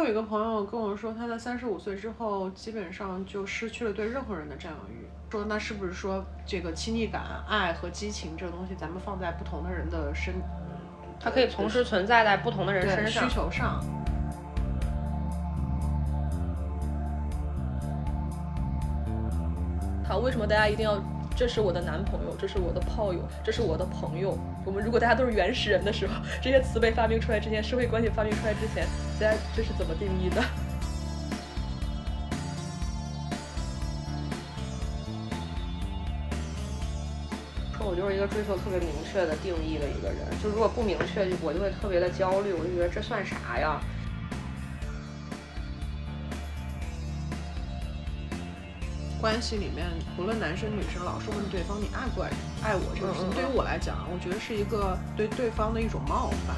有一个朋友跟我说，他在35岁之后，基本上就失去了对任何人的占有欲。说那是不是说这个亲昵感、爱和激情这个东西，咱们放在不同的人的它可以同时存在在不同的人身上， 需求上。 好，为什么大家一定要？这是我的男朋友，这是我的炮友，这是我的朋友。我们如果大家都是原始人的时候，这些词被发明出来之前，社会关系发明出来之前，大家这是怎么定义的？ 说我就是一个追求特别明确的定义的一个人，就如果不明确，我就会特别的焦虑，我就觉得这算啥呀？ 关系里面，无论男生女生，老是问对方你爱不爱我这个事情，对于我来讲，我觉得是一个对对方的一种冒犯。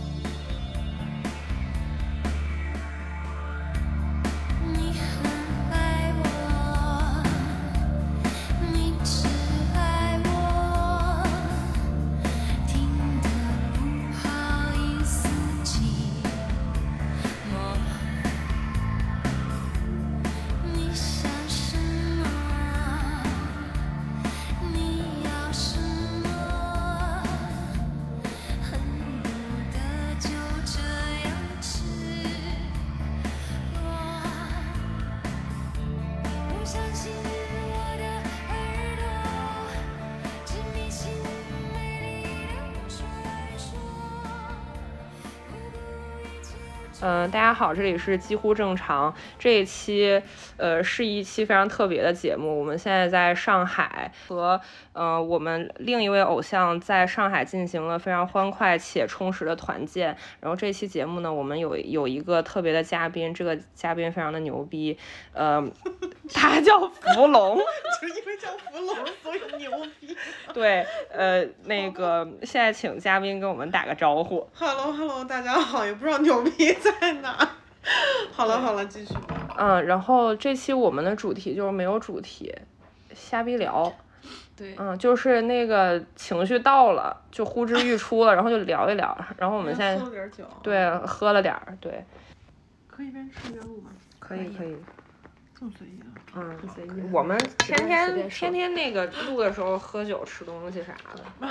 大家好，这里是几乎正常。这一期是一期非常特别的节目。我们现在在上海和我们另一位偶像在上海进行了非常欢快且充实的团建。然后这期节目呢，我们有一个特别的嘉宾，这个嘉宾非常的牛逼，他叫福龙， 就因为叫福龙所以牛逼。 对，那个现在请嘉宾跟我们打个招呼。 Hello， 大家好，也不知道牛逼在哪。好了，继续吧。 然后这期我们的主题就是没有主题，瞎逼聊。 对， 就是那个情绪到了，就呼之欲出了，然后就聊一聊。然后我们现在喝了点酒， 对，喝了点儿，对。 可以边吃边录吗？ 可以。 这么随意啊？ 很随意。我们天天那个录的时候喝酒吃东西啥的。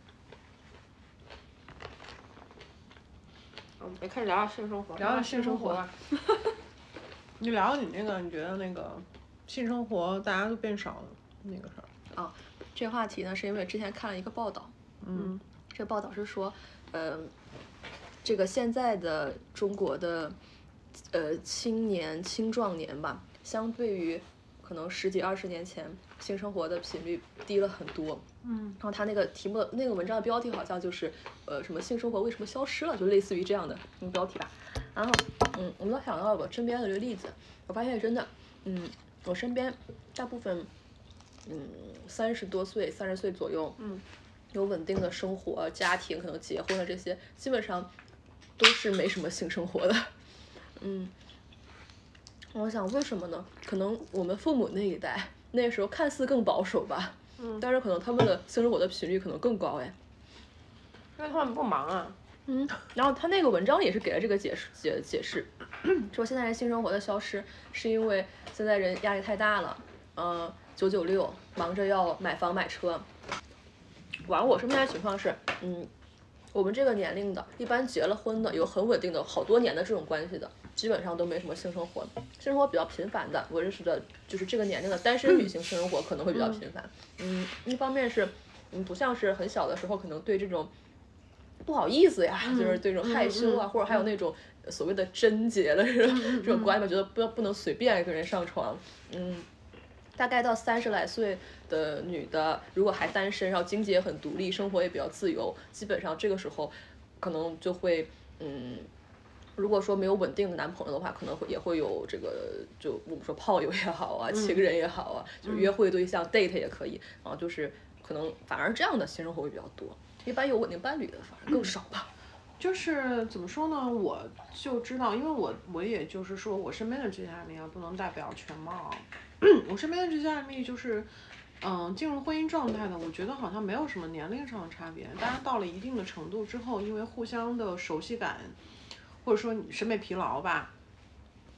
我们开始聊聊性生活。 聊聊性生活吧。你聊聊你那个，你觉得那个性生活大家都变少了那个事儿啊？这个话题呢，是因为之前看了一个报道。这个报道是说，这个现在的中国的青壮年吧，相对于可能10几20年前，性生活的频率低了很多。然后他那个题目那个文章的标题好像就是什么性生活为什么消失了，就类似于这样的标题吧。然后我们都想到我身边的这个例子，我发现真的我身边大部分30多岁30岁左右有稳定的生活家庭，可能结婚了，这些基本上都是没什么性生活的。我想为什么呢？可能我们父母那一代那时候看似更保守吧，但是可能他们的性生活的频率可能更高哎， 因为他们不忙啊。 然后他那个文章也是给了这个解释，说现在人性生活的消失是因为现在人压力太大了，996忙着要买房买车。完了，我身边的情况是，我们这个年龄的，一般结了婚的，有很稳定的好多年的这种关系的，基本上都没什么性生活。性生活比较频繁的，我认识的就是这个年龄的单身女性性生活可能会比较频繁。一方面是，不像是很小的时候，可能对这种不好意思呀，就是对这种害羞啊，或者还有那种所谓的贞洁的这种观念，觉得不能随便跟人上床。大概到30来岁的女的，如果还单身，然后经济也很独立，生活也比较自由，基本上这个时候可能就会如果说没有稳定的男朋友的话，可能也会有这个，就我们说炮友也好啊，情人也好啊，就是约会对象 date 也可以，然后就是可能反而这样的性生活会比较多。一般有稳定伴侣的反而更少吧。 就是怎么说呢，我就知道，因为我也就是说我身边的这些案例啊，不能代表全貌。我身边的这些案例就是进入婚姻状态的，我觉得好像没有什么年龄上的差别，大家到了一定的程度之后，因为互相的熟悉感或者说审美疲劳吧，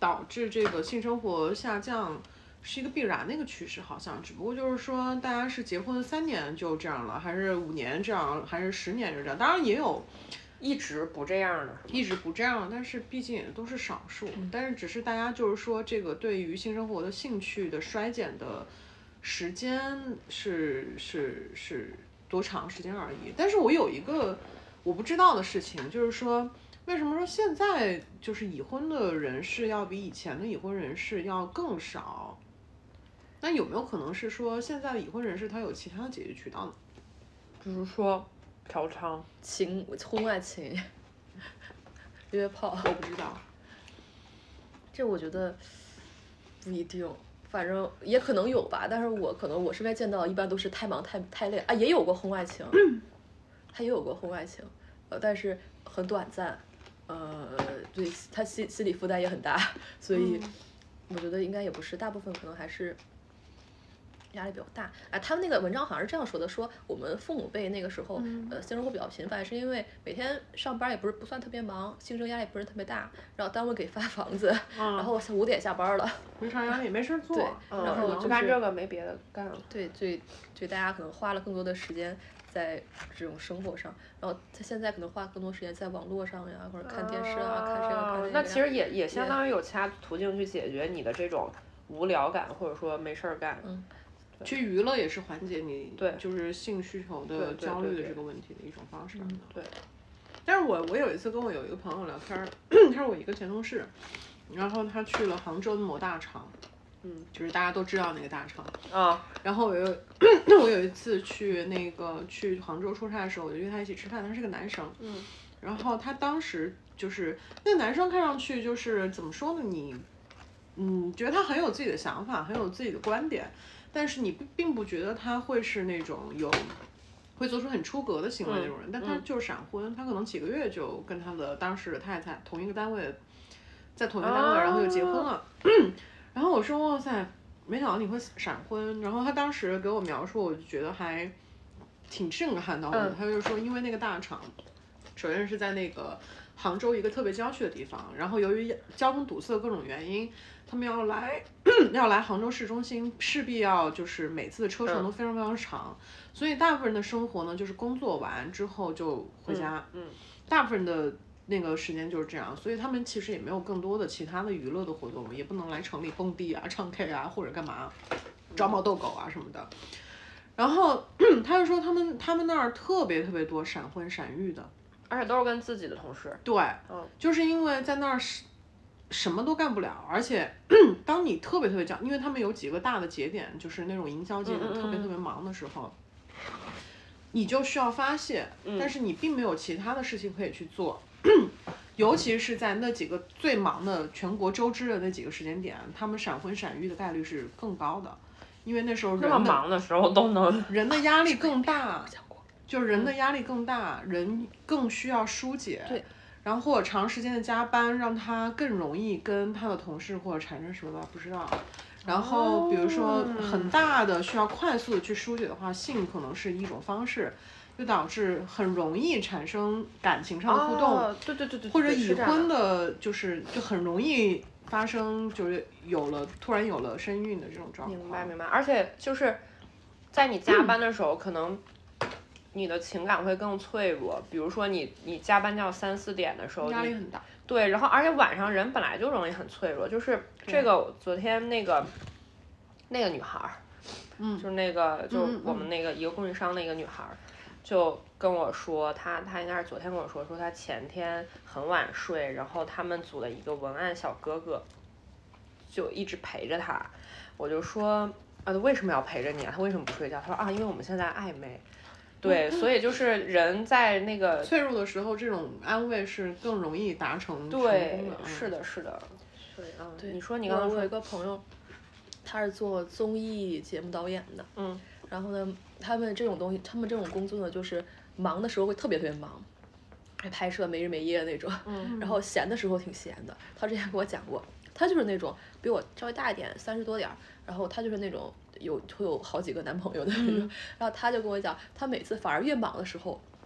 导致这个性生活下降是一个必然的一个趋势，好像只不过就是说大家是结婚3年就这样了，还是5年这样，还是10年就这样，当然也有一直不这样的， 但是毕竟也都是少数，但是只是大家就是说这个对于性生活的兴趣的衰减的时间是多长时间而已。但是我有一个我不知道的事情，就是说为什么说现在就是已婚的人士要比以前的已婚人士要更少？那有没有可能是说现在的已婚人士他有其他的解决渠道呢？ 比如说嫖娼、 婚外情、约炮， 我不知道。 这我觉得不一定，反正也可能有吧。但是我身边见到一般都是太忙太累啊，也有过婚外情，他也有过婚外情，但是很短暂，对他心理负担也很大，所以我觉得应该也不是，大部分可能还是压力比较大。哎，他们那个文章好像是这样说的，说我们父母辈那个时候，性生活比较频繁，是因为每天上班也不算特别忙，竞争压力不是特别大，然后单位给发房子，然后5点下班了， 没啥压力，没事做， 对，然后就干这个没别的干了。 对，大家可能花了更多的时间在这种生活上，然后他现在可能花更多时间在网络上呀，或者看电视啊，看这个看那个。 那其实也相当于有其他途径去解决你的这种无聊感，或者说没事儿干。 去娱乐也是缓解你对就是性需求的焦虑的这个问题的一种方式。 对。 但是我有一次跟我有一个朋友聊天，他是我一个前同事，然后他去了杭州的某大厂，就是大家都知道那个大厂啊。 然后我有一次去杭州出差的时候，我就约他一起吃饭，他是个男生，然后他当时就是那个男生看上去就是怎么说呢，你觉得他很有自己的想法，很有自己的观点。但是你并不觉得他会是那种会做出很出格的行为那种人，但他就是闪婚，他可能几个月就跟他的当时的太太同一个单位，在同一个单位，然后就结婚了。然后我说哇塞，没想到你会闪婚。然后他当时给我描述，我就觉得还挺震撼到我的。他就说，因为那个大厂，首先是在那个杭州一个特别郊区的地方，然后由于交通堵塞各种原因，他们要来杭州市中心，势必要就是每次的车程都非常非常长，所以大部分人的生活呢，就是工作完之后就回家，大部分的那个时间就是这样，所以他们其实也没有更多的其他的娱乐的活动，也不能来城里蹦迪啊、唱 K 啊或者干嘛，招猫逗狗啊什么的。然后他就说他们那儿特别特别多闪婚闪育的， 而且都是跟自己的同事。 对，就是因为在那儿什么都干不了，而且当你特别特别因为他们有几个大的节点，就是那种营销节点特别特别忙的时候，你就需要发泄，但是你并没有其他的事情可以去做，尤其是在那几个最忙的全国周知的那几个时间点，他们闪婚闪育的概率是更高的，因为那时候那么忙的时候都能人的压力更大，就是人的压力更大，人更需要疏解。 对。 然后或者长时间的加班，让他更容易跟他的同事或者产生什么吧，不知道。然后比如说很大的需要快速的去疏解的话，性可能是一种方式，就导致很容易产生感情上的互动。 对。 或者已婚的，就很容易发生，就是突然有了身孕的这种状况。 明白。而且就是在你加班的时候，可能你的情感会更脆弱，比如说你加班到3、4点的时候， 压力很大。 对，然后而且晚上人本来就容易很脆弱，就是这个昨天那个女孩，就是那个就是我们那个一个供应商的一个女孩，就跟我说，她应该是昨天跟我说她前天很晚睡，然后他们组的一个文案小哥哥就一直陪着她，我就说为什么要陪着你啊？他为什么不睡觉？他说因为我们现在暧昧。对，所以就是人在那个脆弱的时候，这种安慰是更容易达成成功的。 对，是的。对，你说你刚刚我有一个朋友，他是做综艺节目导演的，然后呢，他们这种工作呢，就是忙的时候会特别特别忙，拍摄没日没夜的那种，然后闲的时候挺闲的。他之前跟我讲过，他就是那种比我稍微大一点，30多点，然后他就是那种会有好几个男朋友的那种，然后他就跟我讲，他每次反而越忙的时候，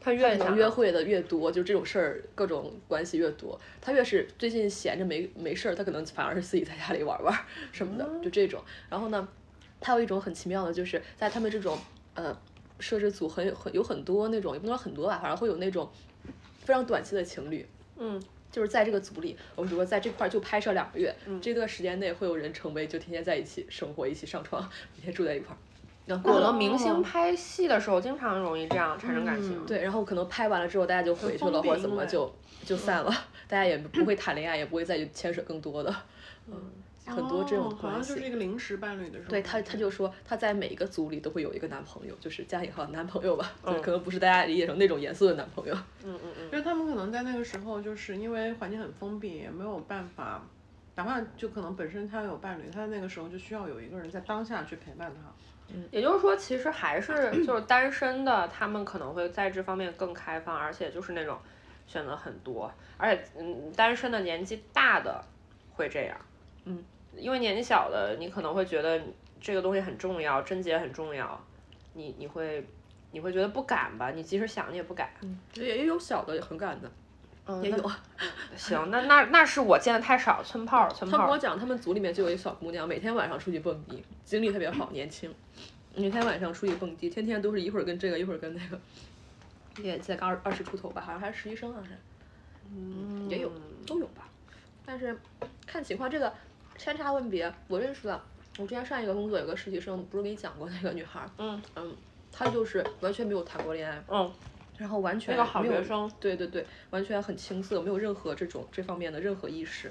他越想约会的越多，就这种事儿各种关系越多，他越是最近闲着没事儿，他可能反而是自己在家里玩玩什么的，就这种。然后呢，他有一种很奇妙的，就是在他们这种摄制组有很多那种，也不能说很多吧，反正会有那种非常短期的情侣，就是在这个组里，我们比如说在这块就拍摄2个月，这段时间内会有人成为就天天在一起生活，一起上床，每天住在一块儿。然后有的明星拍戏的时候，经常容易这样产生感情。 对，然后可能拍完了之后，大家就回去了，或者怎么就散了，大家也不会谈恋爱，也不会再去牵扯更多的，很多这种关系。 好像就是一个临时伴侣的时候。 对他就说他在每一个组里都会有一个男朋友，就是加引号男朋友吧，可能不是大家理解成那种严肃的男朋友。 就是他们可能在那个时候，就是因为环境很封闭，也没有办法，哪怕就可能本身他有伴侣，他在那个时候就需要有一个人在当下去陪伴他。 也就是说，其实还是就是单身的，他们可能会在这方面更开放，而且就是那种选择很多，而且单身的年纪大的会这样，因为年纪小的你可能会觉得这个东西很重要，贞洁很重要，你会觉得不敢吧？你即使想你也不敢。 也有小的很敢的。也有。 行，那是我见的太少，村炮。 他跟我讲，他们组里面就有一个小姑娘，每天晚上出去蹦迪，精力特别好，年轻，每天晚上出去蹦迪，天天都是一会儿跟这个，一会儿跟那个，也才刚20出头吧，好像还是实习生啊，也有，都有吧。但是看情况，这个千差万别。我认识的，我之前上一个工作有个实习生，不是给你讲过那个女孩？她就是完全没有谈过恋爱。然后完全那个好学生， 对，完全很青涩，没有任何这方面的任何意识，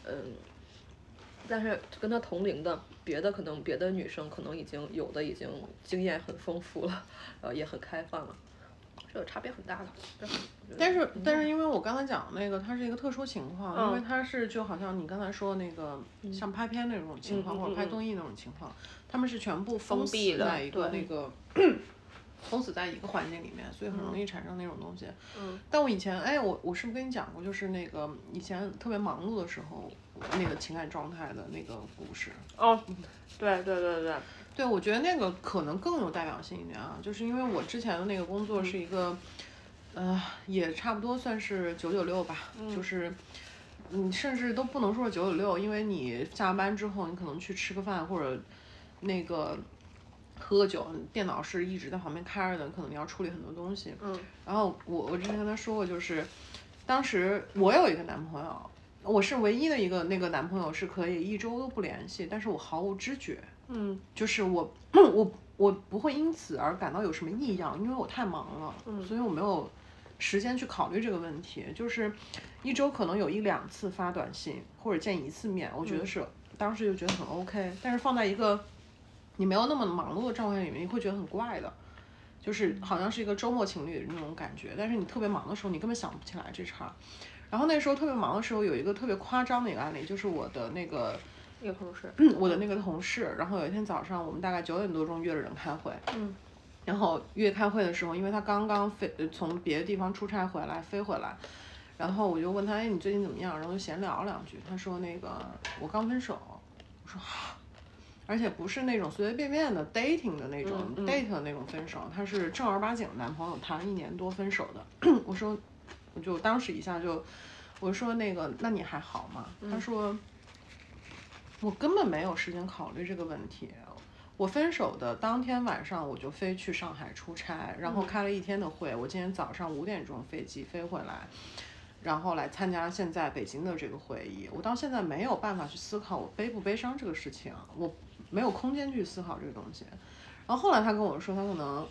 但是跟他同龄的别的女生可能已经经验很丰富了，也很开放了，这个差别很大的。 但是因为我刚才讲的那个，它是一个特殊情况，因为它是就好像你刚才说的那个像拍片那种情况，或者拍综艺那种情况，他们是全部封闭在一个那个。封死在一个环境里面，所以很容易产生那种东西。但我以前，我是不是跟你讲过，就是那个以前特别忙碌的时候，那个情感状态的那个故事。 对。 对，我觉得那个可能更有代表性一点啊，就是因为我之前的那个工作是一个，也差不多算是996吧，就是你甚至都不能说是996，因为你下班之后，你可能去吃个饭或者那个。喝个酒，电脑是一直在旁边开着的，可能你要处理很多东西。然后我之前跟他说过，就是当时我有一个男朋友，我是唯一的一个那个男朋友是可以1周都不联系，但是我毫无知觉。就是我不会因此而感到有什么异样，因为我太忙了，所以我没有时间去考虑这个问题。就是1周可能有1-2次发短信或者见1次面，我觉得是当时就觉得很 OK，但是放在一个。你没有那么忙碌的状态里面，你会觉得很怪的，就是好像是一个周末情侣的那种感觉。但是你特别忙的时候，你根本想不起来这茬。然后那时候特别忙的时候，有一个特别夸张的一个案例，就是我的那个同事， 我的那个同事。然后有一天早上，我们大概9点多钟约了人开会，然后约开会的时候，因为他刚刚从别的地方出差飞回来，然后我就问他，你最近怎么样？然后就闲聊了2句，他说那个我刚分手。我说而且不是那种随随便便的 dating 的那种date 的那种分手，他是正儿八经的男朋友谈1年多分手的。我就当时一下就，我说那个那你还好吗？他说我根本没有时间考虑这个问题。我分手的当天晚上我就飞去上海出差，然后开了1天的会。我今天早上5点钟飞机飞回来，然后来参加现在北京的这个会议。我到现在没有办法去思考我悲不悲伤这个事情，我没有空间去思考这个东西。然后后来他跟我说，他可能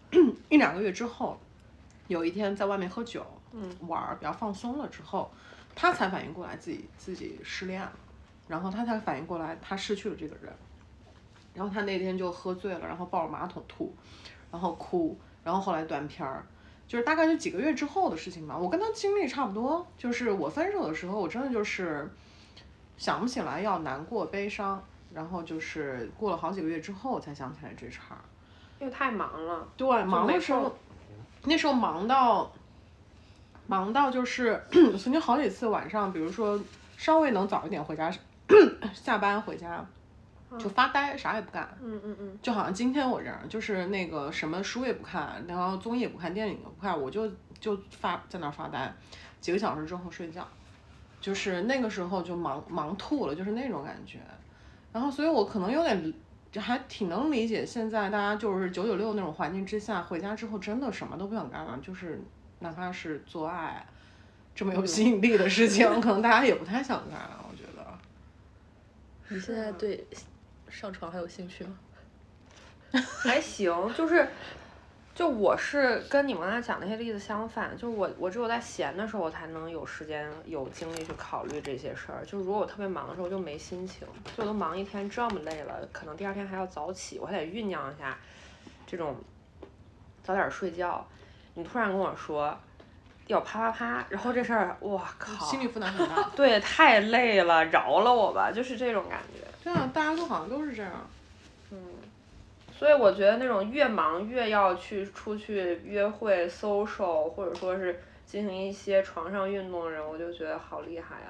1-2个月之后，有一天在外面喝酒，玩比较放松了之后，他才反应过来自己失恋了，然后他才反应过来他失去了这个人。然后他那天就喝醉了，然后抱着马桶吐，然后哭，然后后来断片儿。就是大概就几个月之后的事情吧。我跟他经历差不多，就是我分手的时候，我真的就是想不起来要难过悲伤，然后就是过了好几个月之后才想起来这茬。 因为太忙了。 对，忙的时候，那时候忙到就是曾经好几次晚上，比如说稍微能早一点回家，下班回家， 就发呆，啥也不干。 嗯。 就好像今天我这样，就是那个什么书也不看，然后综艺也不看，电影也不看，我就在那发呆，几个小时之后睡觉，就是那个时候就忙吐了，就是那种感觉。然后所以我可能有点还挺能理解现在大家就是996那种环境之下，回家之后真的什么都不想干了，就是哪怕是做爱这么有吸引力的事情，可能大家也不太想干了，我觉得。 你现在对上床还有兴趣吗？ 还行，就我是跟你们刚才讲那些例子相反，就我只有在闲的时候我才能有时间有精力去考虑这些事儿，就如果我特别忙的时候我就没心情，就我都忙一天这么累了，可能第二天还要早起，我还得酝酿一下这种早点睡觉，你突然跟我说要啪啪啪，然后这事儿我靠， 心理负担很大。 对，太累了，饶了我吧，就是这种感觉。 对啊，大家都好像都是这样。 所以我觉得那种越忙越要出去约会 social， 或者说是进行一些床上运动的人，我就觉得好厉害啊。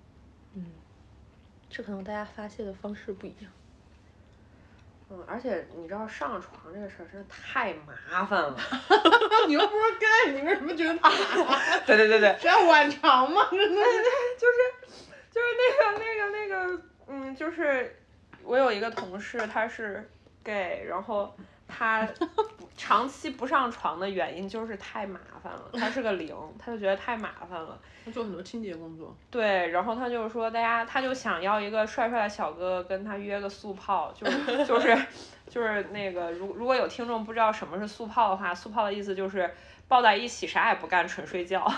这可能大家发泄的方式不一样。 而且你知道上床这个事儿真的太麻烦了。 你又不是 gay， 你为什么觉得麻烦？ 对， 是要晚长吗？真的。 就是那个，就是我有一个同事，他是 gay， 然后他长期不上床的原因就是太麻烦了，他是个零，他就觉得太麻烦了。 他做很多清洁工作。 对，然后他就是说，他就想要一个帅帅的小哥哥跟他约个速泡，就是那个，如果有听众不知道什么是速泡的话，速泡的意思就是抱在一起啥也不干，纯睡觉。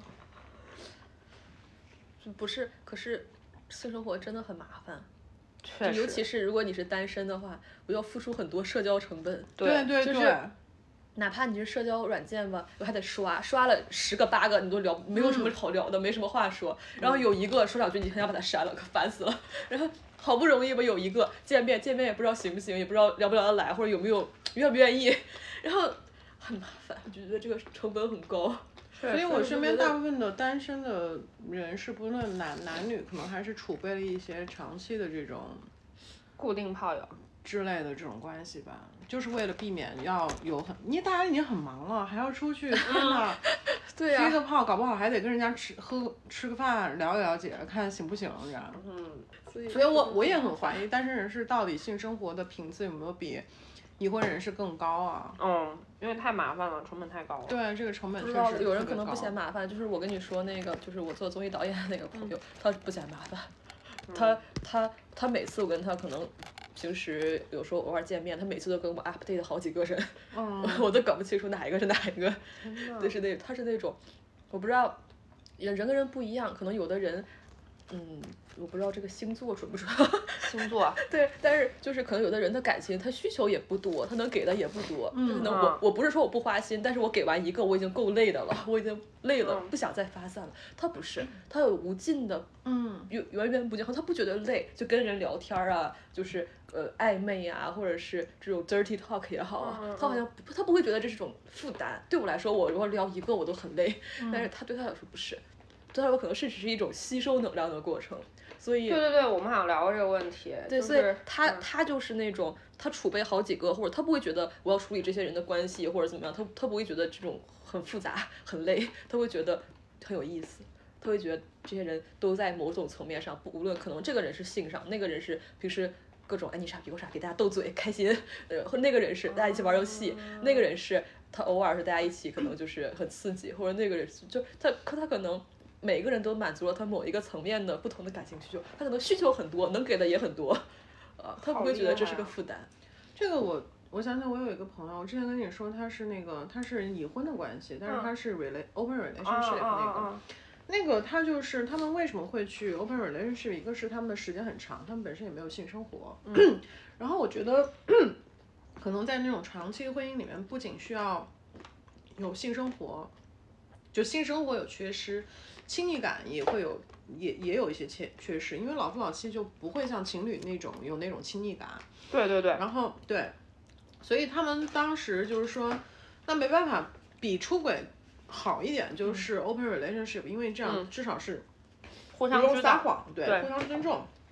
不是，可是性生活真的很麻烦。 确实。 尤其是如果你是单身的话，我要付出很多社交成本。 对。 就是哪怕你是社交软件吧，我还得刷了10个8个，你都聊没有什么好聊的，没什么话说。然后有一个说2句，你很想把它删了，可烦死了。然后好不容易吧有一个见面也不知道行不行，也不知道聊不聊得来，或者有没有愿不愿意，然后很麻烦，我觉得这个成本很高。 所以我身边大部分的单身的人士，不论男女，可能还是储备了一些长期的这种固定炮友之类的这种关系吧，就是为了避免要有大家已经很忙了，还要出去看他对呀， 约个炮，搞不好还得跟人家吃个饭，了解看行不行这样。所以我也很怀疑单身人士到底性生活的频次有没有比已婚人士更高啊？ 因为太麻烦了，成本太高了。 对，这个成本确实。 有人可能不嫌麻烦，就是我跟你说那个，就是我做综艺导演的那个朋友，他不嫌麻烦，他每次我跟他可能平时有时候偶尔见面，他每次都跟我 update 好几个人，我都搞不清楚哪一个是哪一个，就是他是那种，我不知道，人跟人不一样，可能有的人，我不知道这个星座准不准。 星座对，但是就是可能有的人的感情他需求也不多，他能给的也不多，就可能我不是说我不花心，但是我给完一个我已经够累的了，我已经累了，不想再发散了。他不是，他有无尽的，源源不绝，他不觉得累，就跟人聊天啊，就是暧昧啊，或者是这种 dirty talk 也好啊，他好像他不会觉得这是种负担。对我来说，我如果聊一个我都很累，但是他对他来说不是，对他来说可能是只是一种吸收能量的过程。所以对，我们好像聊过这个问题。 对，所以他就是那种他储备好几个，或者他不会觉得我要处理这些人的关系或者怎么样，他不会觉得这种很复杂很累，他会觉得很有意思，他会觉得这些人都在某种层面上，无论可能这个人是性上，那个人是平时各种你傻逼我傻逼大家斗嘴开心，那个人是大家一起玩游戏，那个人是他偶尔是大家一起可能就是很刺激，或者那个人就他可能。每个人都满足了他某一个层面的不同的感情需求，他可能需求很多，能给的也很多，他不会觉得这是个负担。 这个我想想，我有一个朋友，我之前跟你说他是已婚的关系，但是他是open relationship 那个他就是他们为什么会去 open relationship， 一个是他们的时间很长，他们本身也没有性生活，然后我觉得可能在那种长期婚姻里面，不仅需要有性生活，就性生活有缺失。亲密感也会有，也有一些缺失，因为老夫老妻就不会像情侣那种有那种亲密感。 对。 然后对，所以他们当时就是说，那没办法，比出轨好一点就是 open relationship，因为这样至少是互相不用撒谎，对，互相尊重。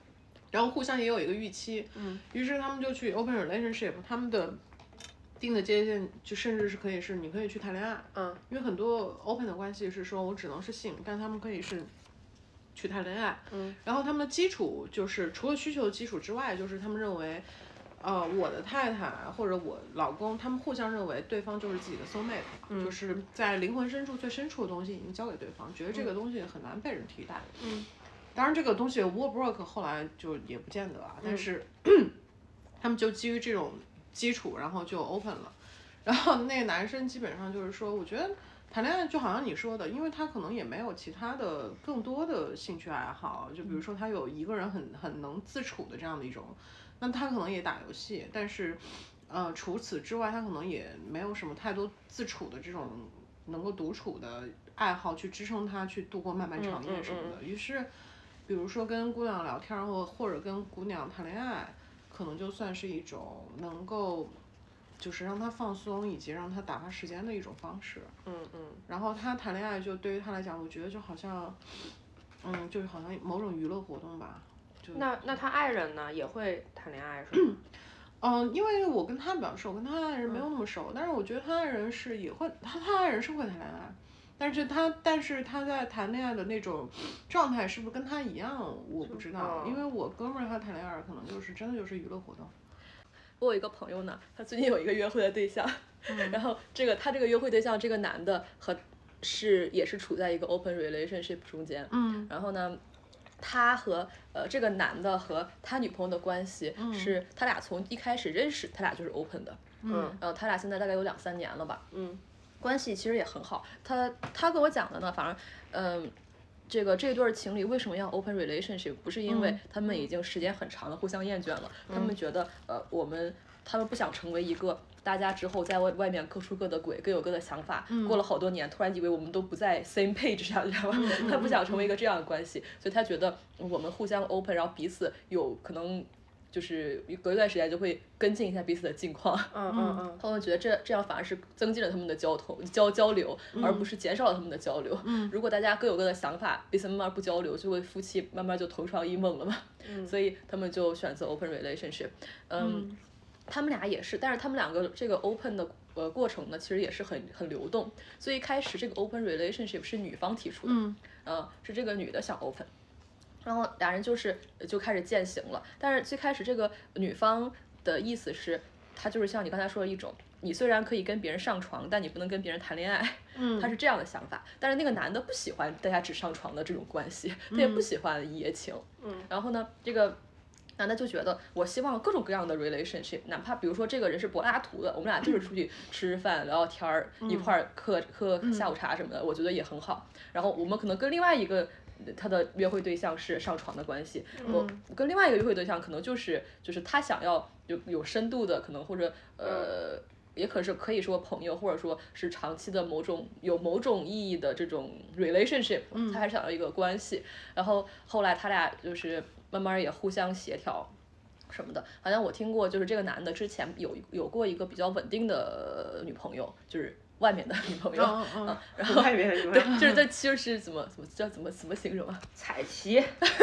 然后互相也有一个预期，于是他们就去 open relationship， 他们的定的界限就甚至是可以是你可以去谈恋爱，因为很多 open 的关系是说我只能是性，但他们可以是去谈恋爱，然后他们的基础就是除了需求的基础之外，就是他们认为，我的太太或者我老公，他们互相认为对方就是自己的 soul mate，就是在灵魂深处最深处的东西已经交给对方，觉得这个东西很难被人替代，当然这个东西 work不 work 后来就也不见得啊，但是他们就基于这种基础，然后就 open 了，然后那个男生基本上就是说，我觉得谈恋爱就好像你说的，因为他可能也没有其他的更多的兴趣爱好，就比如说他有一个人很能自处的这样的一种，那他可能也打游戏，但是除此之外他可能也没有什么太多自处的这种能够独处的爱好去支撑他去度过漫漫长夜什么的，于是比如说跟姑娘聊天或者跟姑娘谈恋爱，可能就算是一种能够就是让他放松以及让他打发时间的一种方式。然后他谈恋爱就对于他来讲，我觉得就好像就是好像某种娱乐活动吧。 那他爱人呢也会谈恋爱是吗？ 因为我跟他比较熟，跟他爱人没有那么熟，但是我觉得他爱人是也会，他爱人是会谈恋爱。但是他在谈恋爱的那种状态是不是跟他一样，我不知道，因为我哥们儿他谈恋爱可能就是真的就是娱乐活动。 我有一个朋友呢，他最近有一个约会的对象，然后他这个约会对象这个男的也是处在一个 open relationship 中间，然后呢，他和这个男的和他女朋友的关系是他俩从一开始认识，他俩就是 open 的，然后他俩现在大概有2-3年了吧，关系其实也很好。他跟我讲的呢，反正这对情侣为什么要 open relationship， 不是因为他们已经时间很长了互相厌倦了，他们觉得他们不想成为一个大家之后在外面各出各的轨，各有各的想法，过了好多年突然以为我们都不在 same page 上，你知道吗？他不想成为一个这样的关系，所以他觉得我们互相 open， 然后彼此有可能就是隔一段时间就会跟进一下彼此的近况，他们觉得这样反而是增进了他们的交流，而不是减少了他们的交流。如果大家各有各的想法，彼此慢慢不交流，就会夫妻慢慢就同床异梦了嘛。所以他们就选择 open relationship。他们俩也是，但是他们两个这个 open 的过程呢，其实也是很流动。所以一开始这个 open relationship 是女方提出的，是这个女的想 open。然后俩人就开始践行了，但是最开始这个女方的意思是，她就是像你刚才说的一种，你虽然可以跟别人上床，但你不能跟别人谈恋爱，她是这样的想法。但是那个男的不喜欢大家只上床的这种关系，他也不喜欢一夜情，然后呢，这个男的就觉得我希望各种各样的 relationship， 哪怕比如说这个人是柏拉图的，我们俩就是出去吃饭聊聊天儿，一块儿喝下午茶什么的，我觉得也很好。然后我们可能跟另外一个他的约会对象是上床的关系，我跟另外一个约会对象可能就是他想要有深度的，可能或者也可以说朋友，或者说是长期的有某种意义的这种 relationship，他还是想要一个关系。然后后来他俩就是慢慢也互相协调什么的，好像我听过，就是这个男的之前有过一个比较稳定的女朋友，就是外面的女朋友，然后外面的女朋友， 对，就是就是怎么形容啊？ 彩旗，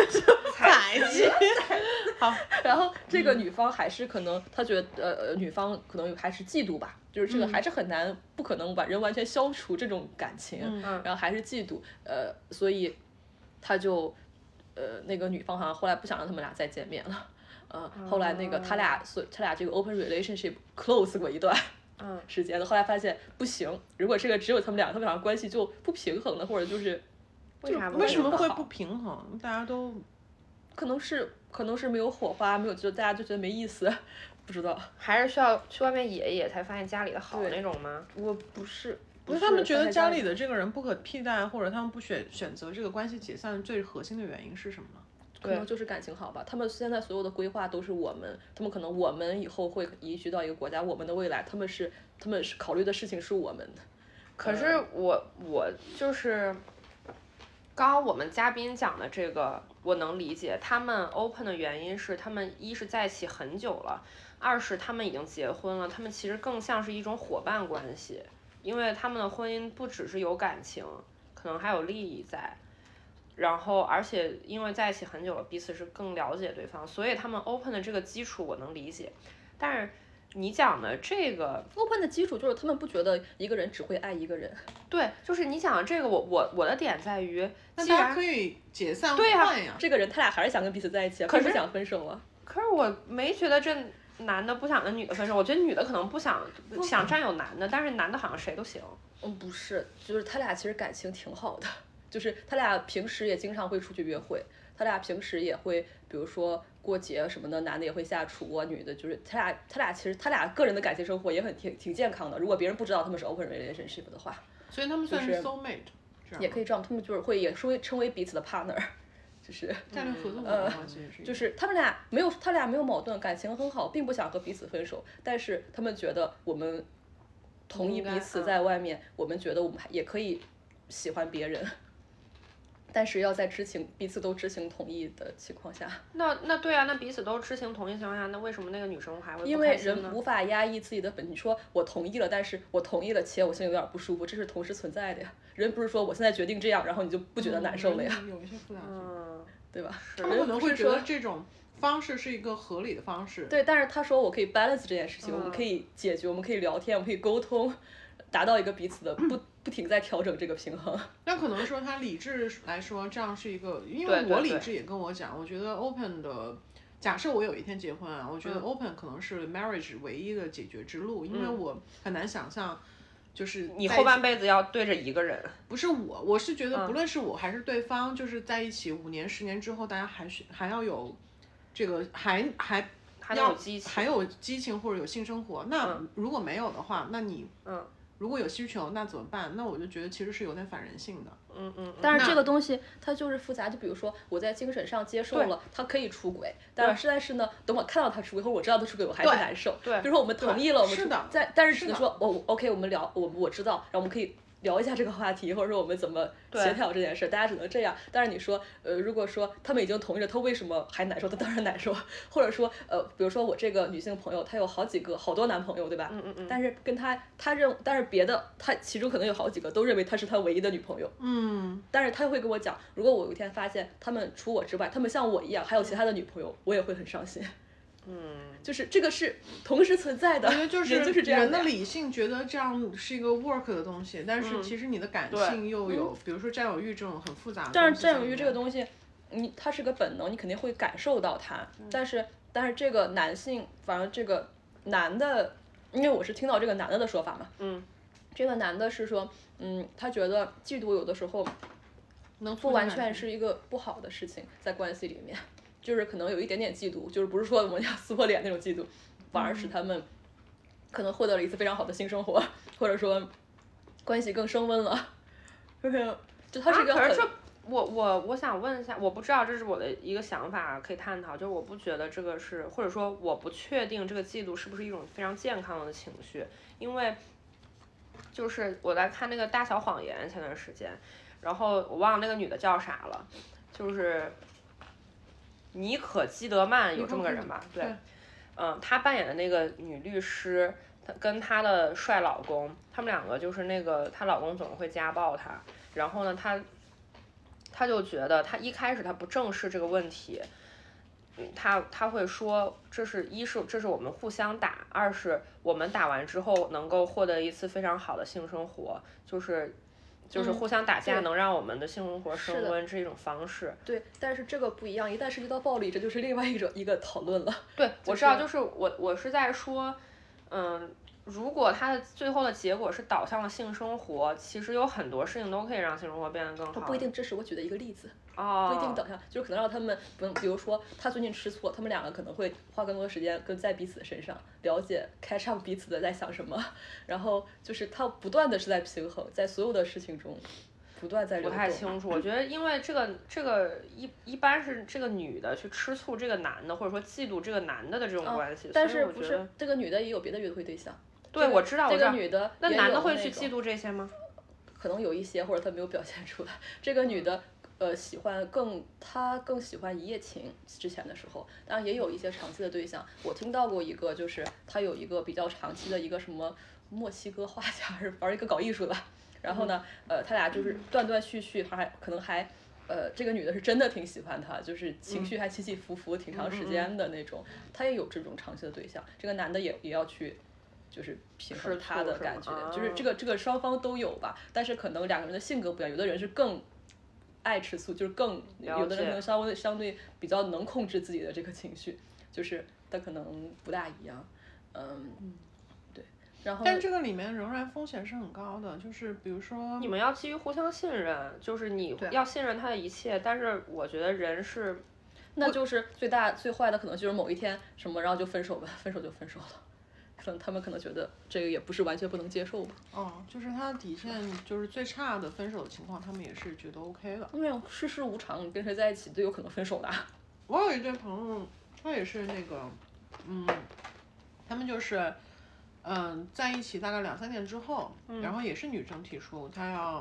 好，然后这个女方还是可能她觉得女方可能还是嫉妒吧，就是这个还是很难，不可能把人完全消除这种感情，然后还是嫉妒，所以他就那个女方好像后来不想让他们俩再见面了。后来那个他俩这个 open relationship close 过一段时间的，后来发现不行，如果这个只有他们俩关系就不平衡了，或者就是为什么会不平衡？大家都可能是没有火花，没有大家就觉得没意思，不知道， 还是需要去外面野一野才发现家里的好那种吗？ 我不是他们觉得家里的这个人不可替代，或者他们不选择这个关系解散最核心的原因是什么呢？ 可能就是感情好吧，他们现在所有的规划都是他们可能我们以后会移居到一个国家，我们的未来，他们是考虑的事情是我们的。 可是我就是刚刚我们嘉宾讲的这个，我能理解，他们 open 的原因是他们一是在一起很久了，二是他们已经结婚了，他们其实更像是一种伙伴关系，因为他们的婚姻不只是有感情，可能还有利益在。 然后而且因为在一起很久了，彼此是更了解对方，所以他们 open 的这个基础我能理解。但是你讲的这个 open 的基础就是他们不觉得一个人只会爱一个人。 对，就是你讲的这个，我的点在于， 那大家可以解散对换呀。 这个人他俩还是想跟彼此在一起，可是不想分手啊。 可是我没觉得这男的不想跟女的分手，我觉得女的可能不想占有男的，但是男的好像谁都行。 不是，就是他俩其实感情挺好的，就是他俩平时也经常会出去约会，他俩平时也会，比如说过节什么的，男的也会下厨啊，女的就是他俩其实他俩个人的感情生活也挺健康的。如果别人不知道他们是 open relationship 的话， 所以他们算是 soul mate， 也可以这样，他们就是会也称为彼此的 partner。就是战略合作关系也是就是他俩没有矛盾，感情很好，并不想和彼此分手，但是他们觉得我们同意彼此在外面，我们觉得我们也可以喜欢别人，但是要在彼此都知情同意的情况下。 那对啊，那彼此都知情同意情况下，那为什么那个女生还会不因为开心呢？ 人无法压抑自己的本，你说我同意了，但是我同意了且我心里有点不舒服，这是同时存在的呀。人不是说我现在决定这样，然后你就不觉得难受了呀？ 有一些复杂性， 对吧？ 他们可能会觉得这种方式是一个合理的方式。 对，但是他说我可以 balance 这件事情，我们可以解决，我们可以聊天，我们可以沟通，达到一个彼此的不停在调整这个平衡。 那可能说他理智来说，这样是一个，因为我理智也跟我讲，我觉得 open 的，假设我有一天结婚啊，我觉得 open 可能是 marriage 唯一的解决之路，因为我很难想象。就是你后半辈子要对着一个人， 不是我是觉得不论是我还是对方，就是在一起5年10年之后，大家还要有这个还有激情或者有性生活。那如果没有的话，那你如果有需求，那怎么办？那我就觉得其实是有点反人性的。 但是这个东西它就是复杂，就比如说我在精神上接受了他可以出轨，但是呢，等我看到他出轨或者我知道他出轨，我还是难受。 对， 比如说我们同意了，我们但是只能说OK，我们聊，我知道，然后我们可以聊一下这个话题，或者说我们怎么协调这件事，大家只能这样。但是你说，如果说他们已经同意了，他为什么还难受？他当然难受。或者说，比如说我这个女性朋友，她有好多男朋友，对吧？但是跟但是别的，她其中可能有好几个都认为她是她唯一的女朋友。但是她会跟我讲，如果我有一天发现他们除我之外，他们像我一样还有其他的女朋友，我也会很伤心。就是这个是同时存在的， 我觉得就是这样人的理性觉得这样是一个 work 的东西，但是其实你的感性又有，比如说占有欲这种很复杂的东西。 但是占有欲这个东西，它是个本能，你肯定会感受到它。但是这个男性，反正这个男的，因为我是听到这个男的说法嘛，这个男的是说，他觉得嫉妒有的时候不完全是一个不好的事情，在关系里面。就是可能有一点点嫉妒，就是不是说我们要撕破脸那种嫉妒，反而使他们可能获得了一次非常好的性生活，或者说关系更升温了。就它是一个可是这我想问一下，我不知道，这是我的一个想法可以探讨，就是我不觉得这个是，或者说我不确定这个嫉妒是不是一种非常健康的情绪，因为就是我在看那个《大小谎言》前段时间，然后我忘了那个女的叫啥了，就是妮可基德曼，有这么个人吧？对，她扮演的那个女律师，她跟她的帅老公，他们两个就是那个她老公总会家暴她，然后呢，她就觉得她一开始她不正视这个问题，她会说这是我们互相打，二是我们打完之后能够获得一次非常好的性生活，就是互相打架能让我们的性生活升温，这一种方式。 对，但是这个不一样，一旦涉及到暴力，这就是另外一个讨论了。 对，我知道，就是我是在说，如果它的最后的结果是导向了性生活，其实有很多事情都可以让性生活变得更好。 不一定，这是我举的一个例子。 不一定导向，就是可能让他们不用，比如说他最近吃醋，他们两个可能会花更多时间在彼此身上了解catch up彼此的在想什么，然后就是他不断的是在平衡，在所有的事情中不断在流动。 不太清楚，我觉得因为这个一般是这个女的去吃醋这个男的，或者说嫉妒这个男的这种关系， 但是不是这个女的也有别的约会对象？ 对，我知道这个女的， 那男的会去嫉妒这些吗？ 可能有一些，或者他没有表现出来。这个女的。她更喜欢一夜情，之前的时候，当然也有一些长期的对象。我听到过一个，就是她有一个比较长期的一个什么墨西哥画家，还是玩一个搞艺术的。然后呢，他俩就是断断续续，可能还这个女的是真的挺喜欢他，就是情绪还起起伏伏挺长时间的那种，他也有这种长期的对象，这个男的也要去。就是平衡他的感觉，就是这个双方都有吧，但是可能两个人的性格不一样，有的人是更爱吃醋，就是更有的人可能稍微相对比较能控制自己的这个情绪，就是他可能不大一样，对。然后， 但这个里面仍然风险是很高的，就是比如说你们要基于互相信任，就是你要信任他的一切，但是我觉得人是， 那就是最坏的可能就是某一天什么，然后就分手吧，分手就分手了。他们可能觉得这个也不是完全不能接受吧。 就是他的底线就是最差的分手的情况，他们也是觉得 OK 的。 因为世事无常，你跟谁在一起都有可能分手的。 我有一对朋友，他也是那个，他们就是，在一起大概2-3年之后，然后也是女生提出她要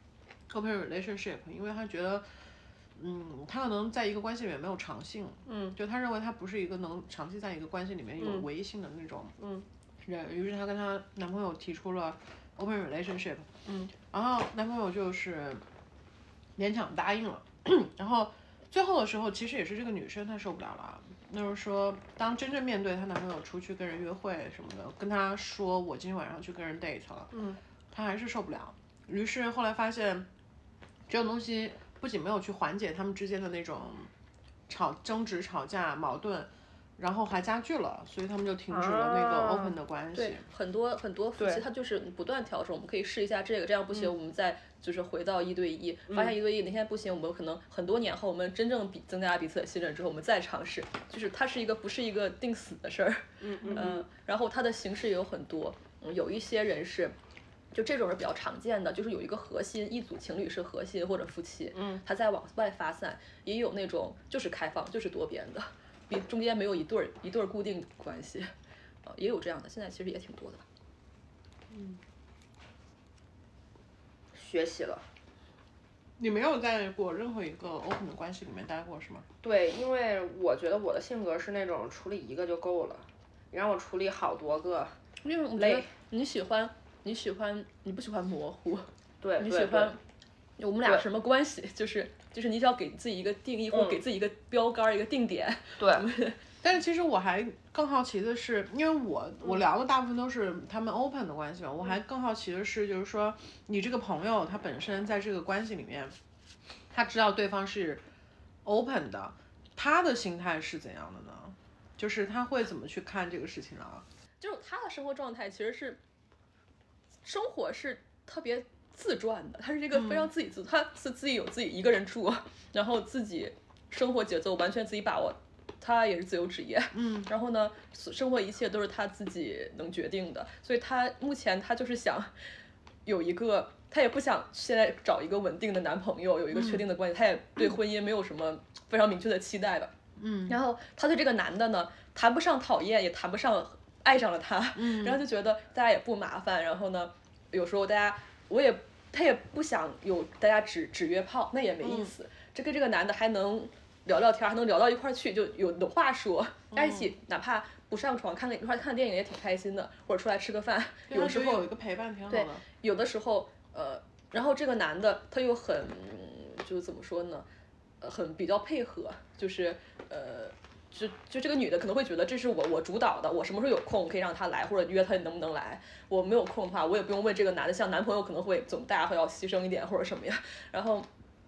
open relationship， 因为她觉得。他可能在一个关系里面没有长性，就他认为他不是一个能长期在一个关系里面有唯一性的那种人，于是他跟他男朋友提出了 open relationship，然后男朋友就是勉强答应了，然后最后的时候其实也是这个女生她受不了了，那就是说当真正面对她男朋友出去跟人约会什么的，跟他说我今天晚上去跟人 date 了，她还是受不了，于是后来发现这种东西。不仅没有去缓解他们之间的那种争执、吵架、矛盾，然后还加剧了，所以他们就停止了那个 open 的关系。 对，很多夫妻他就是不断调整，我们可以试一下这个，这样不行，我们再就是回到1对1，发现1对1那天不行，我们可能很多年后我们真正增加彼此的信任之后，我们再尝试，就是它不是一个定死的事儿。然后它的形式也有很多，有一些人是。就这种是比较常见的，就是有一个核心，一组情侣是核心或者夫妻，他在往外发散，也有那种就是开放，就是多边的，比中间没有一对儿固定关系，也有这样的，现在其实也挺多的吧。 学习了。 你没有在过任何一个 open 的关系里面待过是吗？ 对，因为我觉得我的性格是那种处理一个就够了，你让我处理好多个， 因为我觉得你不喜欢模糊， 对， 你喜欢我们俩什么关系？就是你只要给自己一个定义，或者给自己一个标杆，一个定点。 对。 但是其实我还更好奇的是，因为我聊的大部分都是他们 open 的关系嘛，我还更好奇的是，就是说你这个朋友他本身在这个关系里面，他知道对方是 open 的，他的心态是怎样的呢？就是他会怎么去看这个事情啊？ 就是他的生活状态其实是。生活是特别自传的，他是一个非常自己他是自己有自己一个人住，然后自己生活节奏完全自己把握，他也是自由职业，然后呢，生活一切都是他自己能决定的，所以他目前他就是想有一个，他也不想现在找一个稳定的男朋友，有一个确定的关系，他也对婚姻没有什么非常明确的期待吧，然后他对这个男的呢，谈不上讨厌，也谈不上。爱上了他，然后就觉得大家也不麻烦，然后呢，有时候他也不想有大家只约炮，那也没意思。这跟这个男的还能聊聊天，还能聊到一块去，就有话说，在一起哪怕不上床，看电影也挺开心的，或者出来吃个饭，有时候有一个陪伴挺好的。 对，有的时候然后这个男的他又很就怎么说呢，很比较配合，就是就这个女的可能会觉得这是我主导的，我什么时候有空可以让他来，或者约他能不能来。我没有空的话，我也不用问这个男的，像男朋友可能会大家会要牺牲一点或者什么呀。然后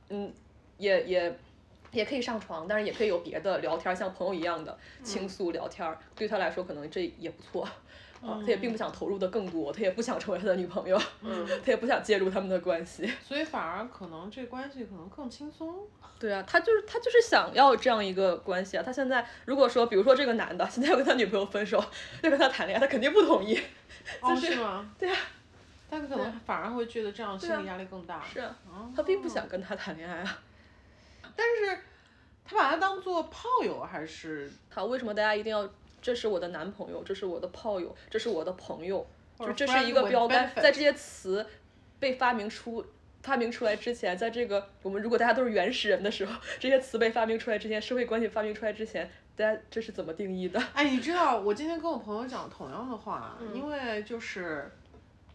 也可以上床，但是也可以有别的聊天，像朋友一样的倾诉聊天，对他来说可能这也不错。他也并不想投入的更多，他也不想成为他的女朋友，他也不想介入他们的关系， 所以反而可能这关系可能更轻松。 对啊，他就是想要这样一个关系啊。他现在如果说，比如说这个男的现在要跟他女朋友分手，要跟他谈恋爱，他肯定不同意。 是吗？ 对啊， 他可能反而会觉得这样心理压力更大。 是啊，他并不想跟他谈恋爱啊。 但是他把他当做炮友还是？ 他为什么大家一定要？这是我的男朋友，这是我的炮友，这是我的朋友，就这是一个标杆。在这些词被发明出来之前，在这个我们如果大家都是原始人的时候，这些词被发明出来之前，社会关系发明出来之前，大家这是怎么定义的？ 哎，你知道我今天跟我朋友讲同样的话，因为就是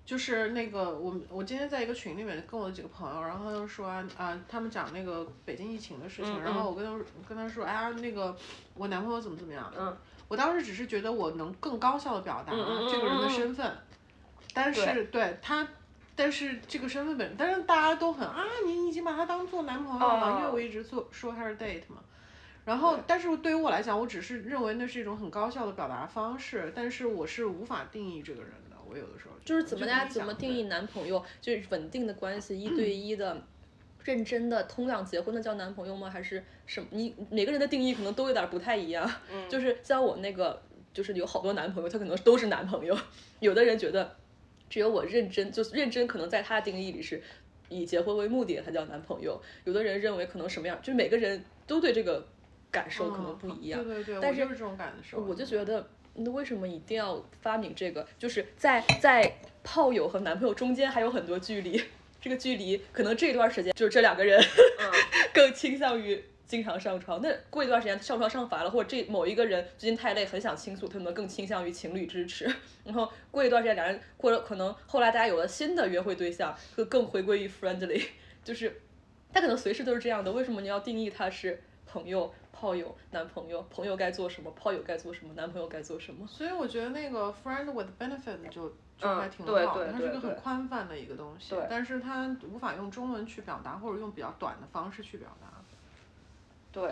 就是那个我今天在一个群里面跟我的几个朋友，然后他就说他们讲那个北京疫情的事情，然后我跟他说，哎呀，那个我男朋友怎么样，我当时只是觉得我能更高效的表达这个人的身份，但是对他。但是这个身份本身，但是大家都很你已经把他当做男朋友了，因为我一直说他是 date 嘛。然后，但是对于我来讲，我只是认为那是一种很高效的表达方式，但是我是无法定义这个人的。我有的时候就是大家怎么定义男朋友，就是稳定的关系，1对1的。认真的通常结婚的叫男朋友吗？还是什么？你每个人的定义可能都有点不太一样。就是像我那个，就是有好多男朋友，他可能都是男朋友。有的人觉得只有我认真，就是认真，可能在他的定义里是以结婚为目的才叫男朋友。有的人认为可能什么样，就是每个人都对这个感受可能不一样。 对， 但是我就是这种感受。 我就觉得，那为什么一定要发明这个？就是在炮友和男朋友中间还有很多距离。这个距离可能这段时间就是这2个人更倾向于经常上床，那过一段时间上床上烦了，或者某一个人最近太累很想倾诉，他们更倾向于情侣支持。然后过一段时间2人或者可能后来大家有了新的约会对象，会更回归于 friendly， 就是他可能随时都是这样的。为什么你要定义他是朋友、炮友、男朋友？朋友该做什么，炮友该做什么，男朋友该做什么？ 所以我觉得那个 friend with benefit 就还挺好的，它是一个很宽泛的一个东西，但是它无法用中文去表达，或者用比较短的方式去表达。 对。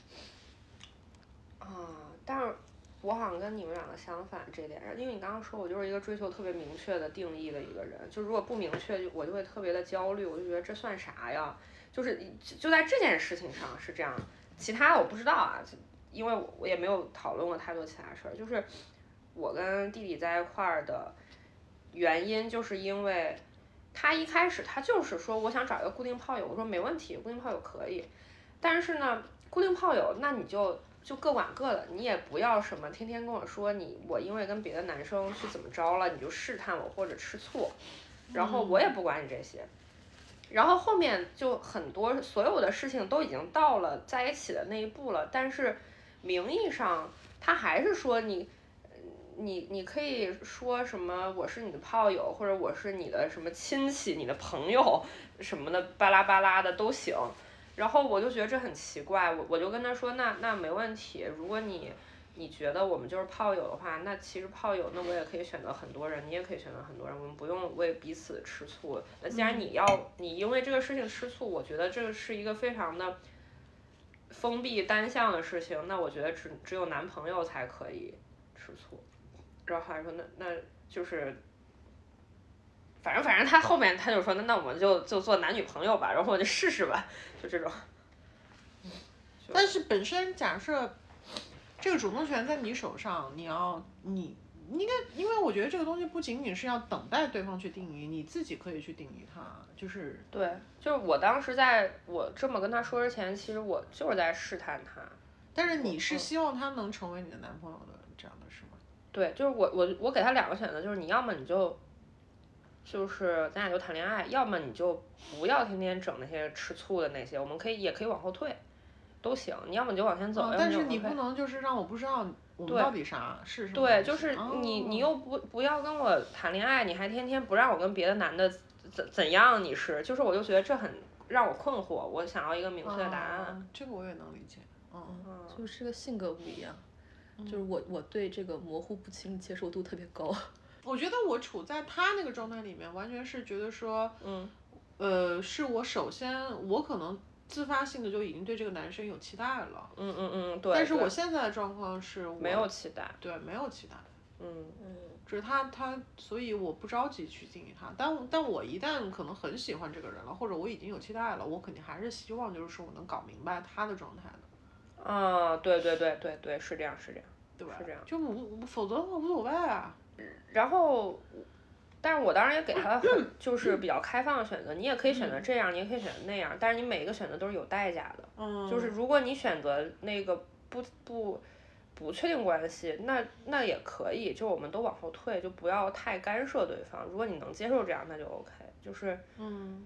但是我好像跟你们2个相反这点上，因为你刚刚说我就是一个追求特别明确的定义的一个人，就如果不明确，我就会特别的焦虑，我就觉得这算啥呀？就是就在这件事情上是这样，其他我不知道啊，因为我也没有讨论过太多其他事儿。就是我跟弟弟在一块儿的原因，就是因为他一开始他就是说我想找一个固定炮友，我说没问题，固定炮友可以，但是呢，固定炮友那你就各管各的，你也不要什么天天跟我说我因为跟别的男生去怎么着了，你就试探我或者吃醋，然后我也不管你这些。然后后面就很多所有的事情都已经到了在一起的那一步了，但是名义上他还是说你可以说什么我是你的炮友，或者我是你的什么亲戚、你的朋友什么的巴拉巴拉的都行。然后我就觉得这很奇怪，我就跟他说那没问题，如果你觉得我们就是炮友的话，那其实炮友那我也可以选择很多人，你也可以选择很多人，我们不用为彼此吃醋。那既然你因为这个事情吃醋，我觉得这是一个非常的封闭单向的事情，那我觉得只有男朋友才可以吃醋。然后还说那就是反正他后面他就说那我们就做男女朋友吧，然后我就试试吧，就这种。 但是本身假设这个主动权在你手上，你应该，因为我觉得这个东西不仅仅是要等待对方去定义，你自己可以去定义它，就是对，就是我当时在我这么跟他说之前，其实我就是在试探他。 但是你是希望他能成为你的男朋友的，这样的是吗？ 对，就是我给他2个选择，就是你要么你就是咱俩就谈恋爱，要么你就不要天天整那些吃醋的那些，我们也可以往后退，都行。你要么你就往前走， 但是你不能就是让我不知道我们到底啥是什么。 对，就是你又不要跟我谈恋爱，你还天天不让我跟别的男的怎样你是，就是我就觉得这很让我困惑，我想要一个明确的答案。 这个我也能理解。 就是这个性格不一样。就是我对这个模糊不清接受度特别高。 我觉得我处在他那个状态里面，完全是觉得说，是我首先我可能自发性的就已经对这个男生有期待了。 对。 但是我现在的状况是没有期待。 对，没有期待。只是他，所以我不着急去定义他。但我一旦可能很喜欢这个人了，或者我已经有期待了，我肯定还是希望就是说我能搞明白他的状态的。 对，是这样， 对吧？ 是这样， 就否则无所谓啊。 然后，但是我当然也给他就是比较开放的选择，你也可以选择这样，你也可以选择那样，但是你每一个选择都是有代价的。就是如果你选择那个不确定关系，那也可以，就我们都往后退，就不要太干涉对方。如果你能接受这样，那就 OK。就是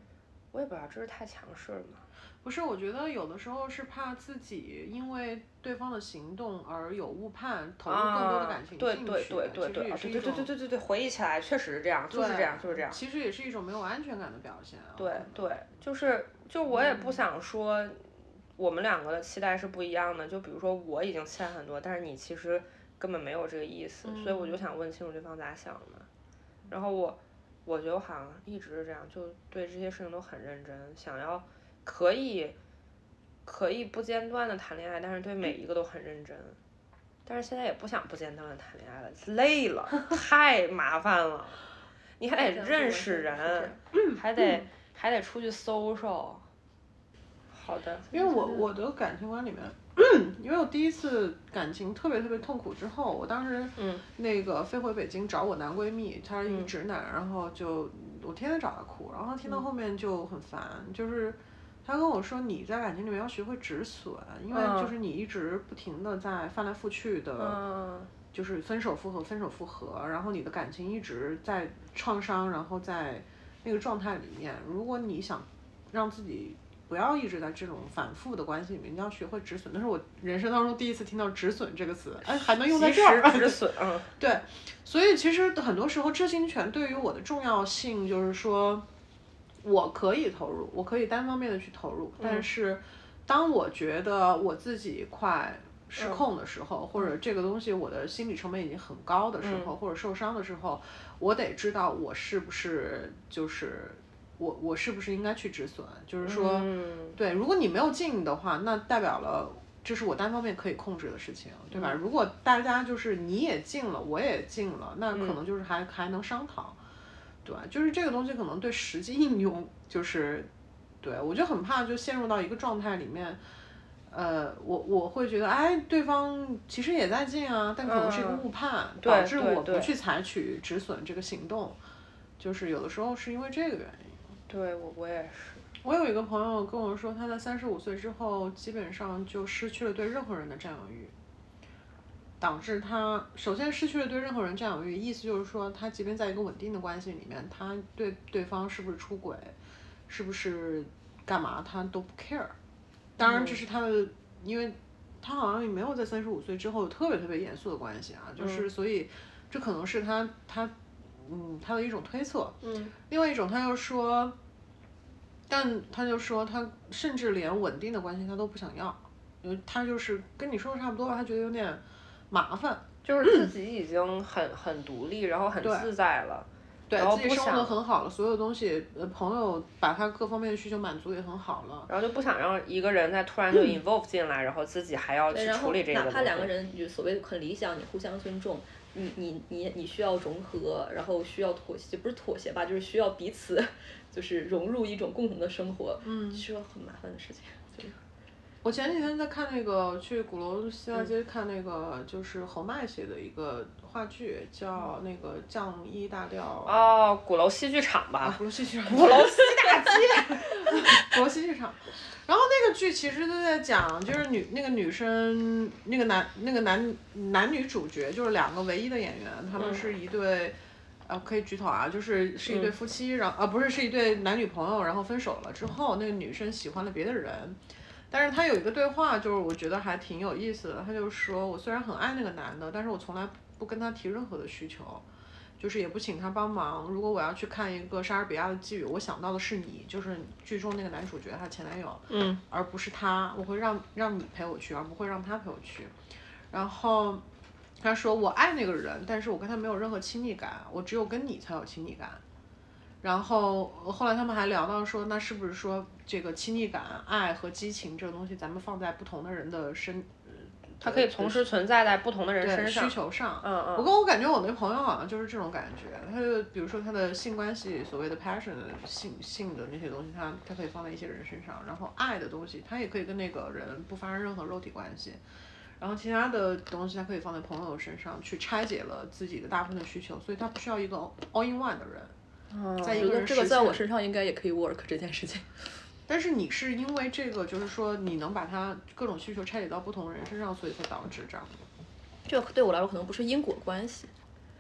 我也不知道，这是太强势了吗？ 不是，我觉得有的时候是怕自己因为对方的行动而有误判，投入更多的感情进去。 对，对，回忆起来确实是这样，就是这样，就是这样。 其实也是一种没有安全感的表现啊。 对，就我也不想说，我们两个的期待是不一样的。就比如说我已经期待很多，但是你其实根本没有这个意思，所以我就想问清楚对方咋想的。然后我觉得我好像一直是这样，就对这些事情都很认真，想要可以不间断的谈恋爱，但是对每一个都很认真。但是现在也不想不间断的谈恋爱了，累了，太麻烦了。你还得认识人，还得出去social。好的。 因为我的感情观里面，因为我第一次感情特别痛苦之后，我当时那个飞回北京找我男闺蜜，他是一个直男，然后我天天找他哭，然后听到后面就很烦，就是他跟我说你在感情里面要学会止损，因为就是你一直不停的在翻来覆去的，就是分手复合，然后你的感情一直在创伤，然后在那个状态里面，如果你想让自己不要一直在这种反复的关系里面，你要学会止损。那是我人生当中第一次听到止损这个词，哎，还能用在这儿。 止损， 对，所以其实很多时候知情权对于我的重要性就是说，我可以投入，我可以单方面的去投入，但是当我觉得我自己快失控的时候，或者这个东西我的心理成本已经很高的时候，或者受伤的时候，我得知道我是不是就是我是不是应该去止损，就是说，对，如果你没有进的话，那代表了这是我单方面可以控制的事情，对吧？如果大家就是你也进了，我也进了，那可能就是还能商讨，对吧？就是这个东西可能对实际应用就是，对，我就很怕就陷入到一个状态里面。我会觉得，哎，对方其实也在进啊，但可能是一个误判，导致我不去采取止损这个行动，就是有的时候是因为这个原因。 对，我也是。 我有一个朋友跟我说，他在35岁之后，基本上就失去了对任何人的占有欲，导致他首先失去了对任何人占有欲，意思就是说，他即便在一个稳定的关系里面，他对对方是不是出轨，是不是干嘛，他都不 care。当然，这是他的，因为他好像也没有在35岁之后有特别严肃的关系啊，就是所以这可能是他的一种推测。另外一种他又说，但他就说他甚至连稳定的关系他都不想要，因为他就是跟你说的差不多吧，他觉得有点麻烦， 就是自己已经很独立，然后很自在了。 对，自己生活得很好了，所有东西，朋友把他各方面的需求满足也很好了， 然后就不想让一个人再突然就 involve 进来，然后自己还要去处理这个。 哪怕两个人就所谓很理想，你互相尊重，你需要融合，然后需要妥协，不是妥协吧，就是需要彼此就是融入一种共同的生活，是个很麻烦的事情。 我前几天在看那个去鼓楼西大街看那个就是侯麦写的一个话剧，叫那个降一大调。 哦，鼓楼戏剧场吧。 鼓楼戏剧场。 鼓楼西大街。 鼓楼戏剧场。然后那个剧其实都在讲，就是那个女生，那个男女主角就是两个唯一的演员，他们是一对。可以剧透啊，是一对夫妻，然后不是一对男女朋友，然后分手了之后，那个女生喜欢了别的人。但是他有一个对话，就是我觉得还挺有意思的。他就说，我虽然很爱那个男的，但是我从来不跟他提任何的需求，就是也不请他帮忙。如果我要去看一个莎士比亚的寄语，我想到的是你，就是剧中那个男主角他前男友，而不是他。我会让你陪我去，而不会让他陪我去。然后他说，我爱那个人，但是我跟他没有任何亲密感，我只有跟你才有亲密感。然后后来他们还聊到说，那是不是说这个亲密感、爱和激情这个东西，咱们放在不同的人的它可以同时存在在不同的人身上。 需求上。不过我感觉我那朋友好像就是这种感觉，他就比如说他的性关系，所谓的 passion 的性的那些东西，他可以放在一些人身上，然后爱的东西，他也可以跟那个人不发生任何肉体关系。然后其他的东西他可以放在朋友身上，去拆解了自己的大部分的需求，所以他不需要一个 all in one 的人。在一个人这个在我身上应该也可以 work 这件事情。 但是你是因为这个，就是说你能把他各种需求拆解到不同人身上，所以才导致这样。 这对我来说可能不是因果关系。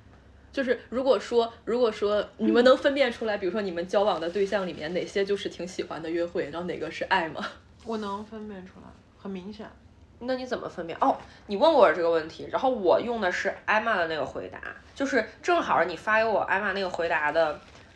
就是如果说你们能分辨出来，比如说你们交往的对象里面哪些就是挺喜欢的约会，然后哪个是爱吗？ 我能分辨出来，很明显。 那你怎么分辨？哦，你问过我这个问题，然后我用的是艾玛的那个回答，就是正好你发给我艾玛那个回答的，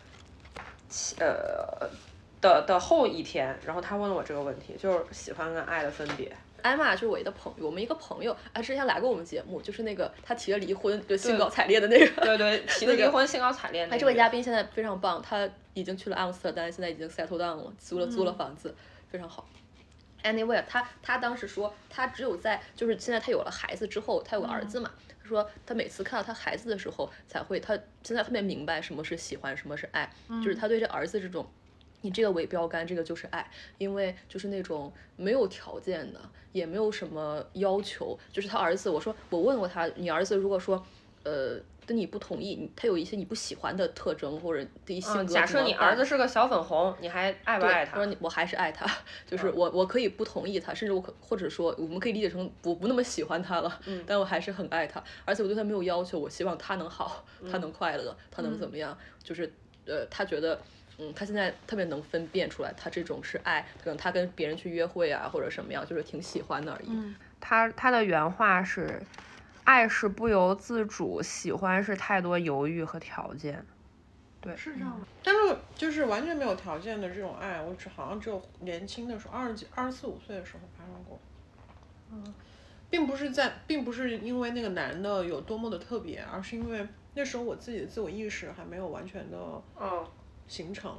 的后一天，然后他问了我这个问题，就是喜欢跟爱的分别。 艾玛就是我的朋友，我们一个朋友啊，之前来过我们节目，就是那个他提了离婚就兴高采烈的那个， 对对，提了离婚兴高采烈那个。 这位嘉宾现在非常棒，他已经去了阿姆斯特丹，现在已经 settle down 了，租了房子，非常好。Anyway， 他当时说，他只有在就是现在他有了孩子之后，他有个儿子嘛，他说他每次看到他孩子的时候，才会他现在特别明白什么是喜欢，什么是爱，就是他对这儿子这种。你这个为标杆，这个就是爱，因为就是那种没有条件的，也没有什么要求。就是他儿子，我问过他，你儿子如果说，跟你不同意，他有一些你不喜欢的特征或者的性格， 假设你儿子是个小粉红，你还爱不爱他？ 说我还是爱他，就是我可以不同意他，甚至或者说我们可以理解成我不那么喜欢他了，但我还是很爱他，而且我对他没有要求，我希望他能好，他能快乐，他能怎么样？就是他觉得。他现在特别能分辨出来，他这种是爱，可能他跟别人去约会啊，或者什么样，就是挺喜欢的而已。 他的原话是：爱是不由自主，喜欢是太多犹豫和条件。对， 是这样的。但是就是完全没有条件的这种爱，我好像只有年轻的时候，24、25岁的时候发生过。并不是因为那个男的有多么的特别，而是因为那时候我自己的自我意识还没有完全的形成。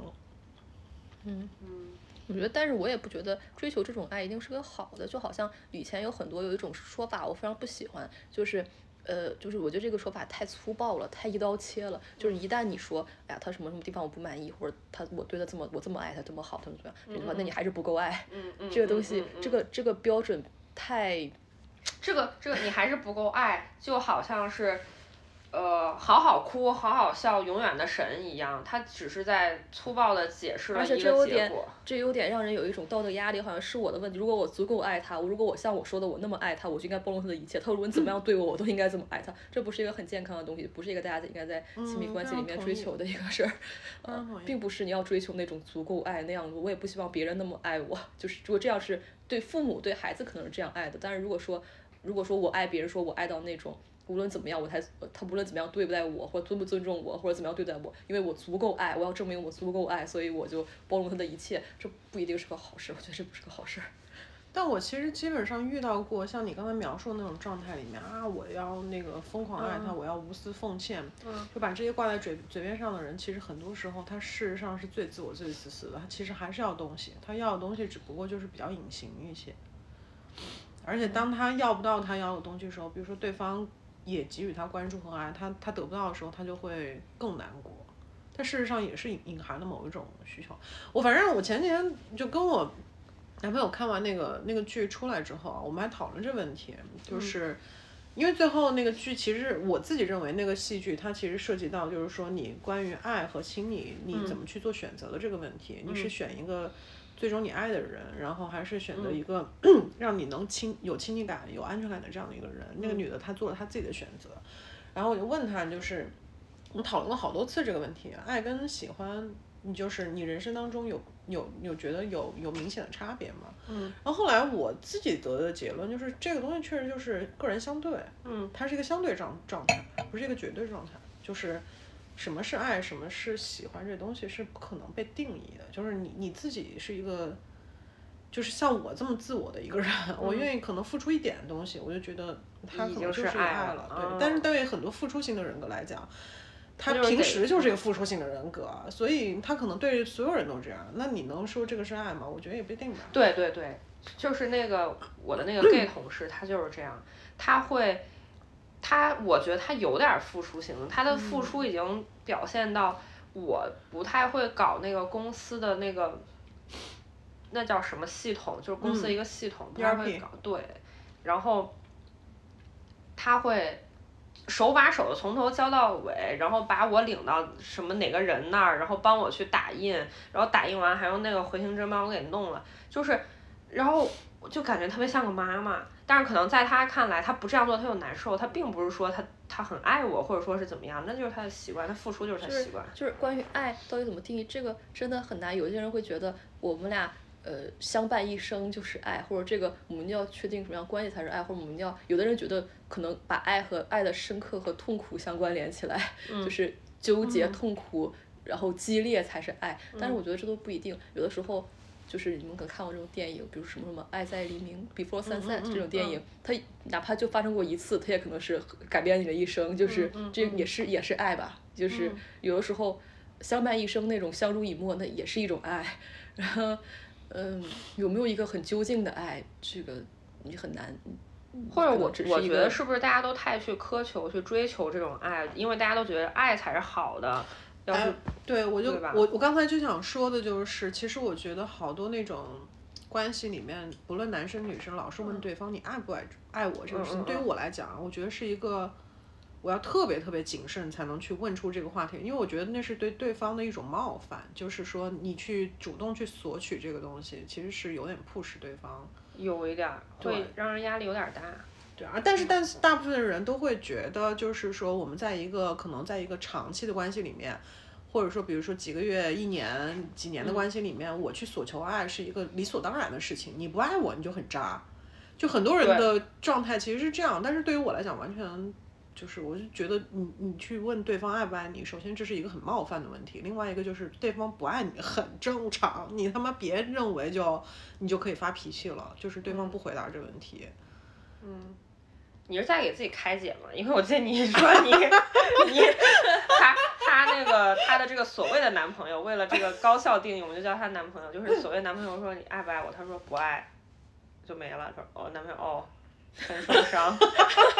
我觉得，但是我也不觉得追求这种爱一定是个好的，就好像以前有很多有一种说法我非常不喜欢，就是我觉得这个说法太粗暴了，太一刀切了。就是一旦你说，哎呀，他什么什么地方我不满意，或者我对他我这么爱他这么好，他怎么样，那你还是不够爱。这个东西，这个标准太， 这个你还是不够爱，就好像是。好好哭，好好笑，永远的神一样，他只是在粗暴的解释了一个结果。 这有点让人有一种道德压力，好像是我的问题。如果我足够爱他，如果我像我说的我那么爱他，我就应该包容他的一切。他如果怎么样对我，我都应该这么爱他。这不是一个很健康的东西，不是一个大家应该在亲密关系里面追求的一个事儿。并不是你要追求那种足够爱那样的，我也不希望别人那么爱我。就是如果这样是对父母对孩子可能是这样爱的，但是如果说我爱别人，说我爱到那种。无论怎么样，他无论怎么样对不待我，或者尊不尊重我，或者怎么样对待我，因为我足够爱，我要证明我足够爱，所以我就包容他的一切，这不一定是个好事，我觉得这不是个好事。 但我其实基本上遇到过像你刚才描述的那种状态里面啊，我要那个疯狂爱他，我要无私奉献，就把这些挂在嘴边上的人，其实很多时候他事实上是最自我最自私的，他其实还是要东西，他要的东西只不过就是比较隐形一些。而且当他要不到他要的东西的时候，比如说对方也给予他关注和爱，他得不到的时候，他就会更难过。他事实上也是隐含了某一种需求。反正我前几天就跟我男朋友看完那个剧出来之后啊，我们还讨论这问题，就是因为最后那个剧，其实我自己认为那个戏剧它其实涉及到就是说你关于爱和亲你怎么去做选择的这个问题，你是选一个最终你爱的人，然后还是选择一个让你能有亲密感有安全感的这样的一个人。那个女的她做了她自己的选择，然后我就问她，就是我们讨论了好多次这个问题，爱跟喜欢你人生当中有觉得有明显的差别吗？然后后来我自己得的结论就是这个东西确实就是个人相对，它是一个相对状态，不是一个绝对状态，就是什么是爱，什么是喜欢，这东西是不可能被定义的。就是你自己是一个，就是像我这么自我的一个人，我愿意可能付出一点东西，我就觉得他可能就是爱了。对，但是对很多付出型的人格来讲，他平时就是一个付出型的人格，所以他可能对所有人都这样。那你能说这个是爱吗？我觉得也不一定吧。 对对对，就是我的那个 gay 同事，他就是这样，我觉得他有点付出型的，他的付出已经表现到我不太会搞那个公司的那个，那叫什么系统，就是公司一个系统，不太会搞。对，然后他会手把手的从头教到尾，然后把我领到什么哪个人那儿，然后帮我去打印，然后打印完还用那个回形针帮我给弄了，就是，然后我就感觉特别像个妈妈， 但是可能在他看来，他不这样做他就难受，他并不是说他很爱我，或者说是怎么样，那就是他的习惯，他付出就是他习惯。 就是关于爱到底怎么定义，这个真的很难。有些人会觉得我们俩相伴一生就是爱，或者这个我们要确定什么样关系才是爱，或者我们要有的人觉得可能把爱和爱的深刻和痛苦相关联起来，就是纠结痛苦，然后激烈才是爱。但是我觉得这都不一定，有的时候。就是你们可能看过这种电影，比如什么《爱在黎明》（Before Sunset） 这种电影，它哪怕就发生过一次，它也可能是改变你的一生。就是这也是爱吧。就是有的时候相伴一生那种相濡以沫，那也是一种爱。然后，有没有一个很究竟的爱，这个你很难。 或者我觉得是不是大家都太去苛求、去追求这种爱，因为大家都觉得爱才是好的。 对，我刚才就想说的就是，其实我觉得好多那种关系里面，不论男生女生，老是问对方你爱不爱我这个事情，对于我来讲，我觉得是一个我要特别特别谨慎才能去问出这个话题，因为我觉得那是对对方的一种冒犯，就是说你去主动去索取这个东西，其实是有点push对方， 有一点会让人压力有点大。 对啊，但是大部分人都会觉得，就是说我们可能在一个长期的关系里面，或者说比如说几个月、1年、几年的关系里面，我去索求爱是一个理所当然的事情。你不爱我，你就很渣。就很多人的状态其实是这样，但是对于我来讲，完全就是我就觉得你去问对方爱不爱你，首先这是一个很冒犯的问题，另外一个就是对方不爱你很正常，你他妈别认为你就可以发脾气了，就是对方不回答这个问题。 你是在给自己开解吗？因为我记得你说他的这个所谓的男朋友，为了这个高效定义，我们就叫他男朋友，就是所谓男朋友说你爱不爱我，他说不爱，就没了。说男朋友很受伤。 不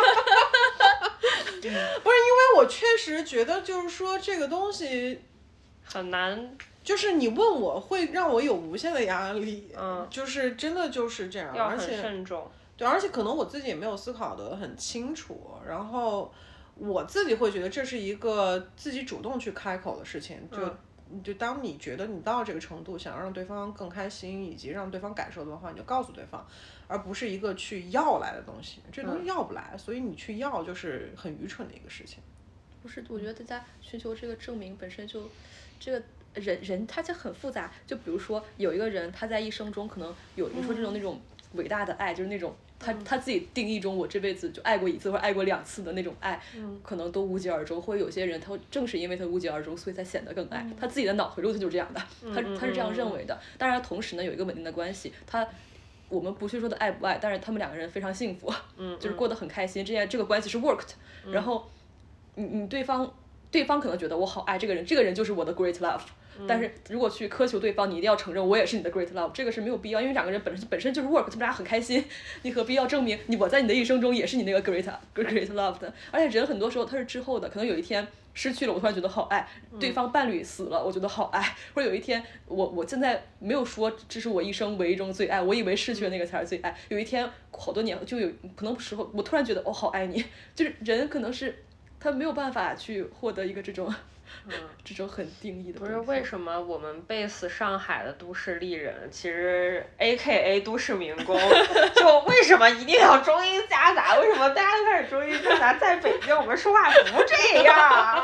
是因为我确实觉得就是说这个东西很难， 就是你问我会让我有无限的压力，就是真的就是这样， 要很慎重。 对，而且可能我自己也没有思考得很清楚，然后我自己会觉得这是一个自己主动去开口的事情，就当你觉得你到这个程度，想让对方更开心，以及让对方感受的话，你就告诉对方，而不是一个去要来的东西，这东西要不来，所以你去要就是很愚蠢的一个事情。 不是，我觉得大家寻求这个证明本身就，这个人他就很复杂，就比如说有一个人他在一生中可能有你说这种那种伟大的爱，就是那种。他自己定义中，我这辈子就爱过1次或者爱过2次的那种爱，可能都无疾而终。或者有些人，他正是因为他无疾而终，所以才显得更爱。他自己的脑回路就是这样的，他是这样认为的。当然，同时呢，有一个稳定的关系，我们不去说的爱不爱，但是他们2个人非常幸福，就是过得很开心。这个关系是 worked，然后你对方可能觉得我好爱这个人，这个人就是我的 great love。但是如果去苛求对方，你一定要承认我也是你的 great love， 这个是没有必要，因为2个人本身就是 work， 他们俩很开心，你何必要证明我在你的一生中也是你那个 great love 的？而且人很多时候他是滞后的，可能有一天失去了，我突然觉得好爱；对方伴侣死了，我觉得好爱；或者有一天我现在没有说这是我一生唯一中最爱，我以为失去了那个才是最爱，有一天好多年就有可能时候我突然觉得我好爱你，就是人可能是他没有办法去获得一个这种很定义的。 不是为什么我们base上海的都市丽人，其实 AKA 都市民工，就为什么一定要中英夹杂？为什么大家都开始中英夹杂？在北京我们说话不这样。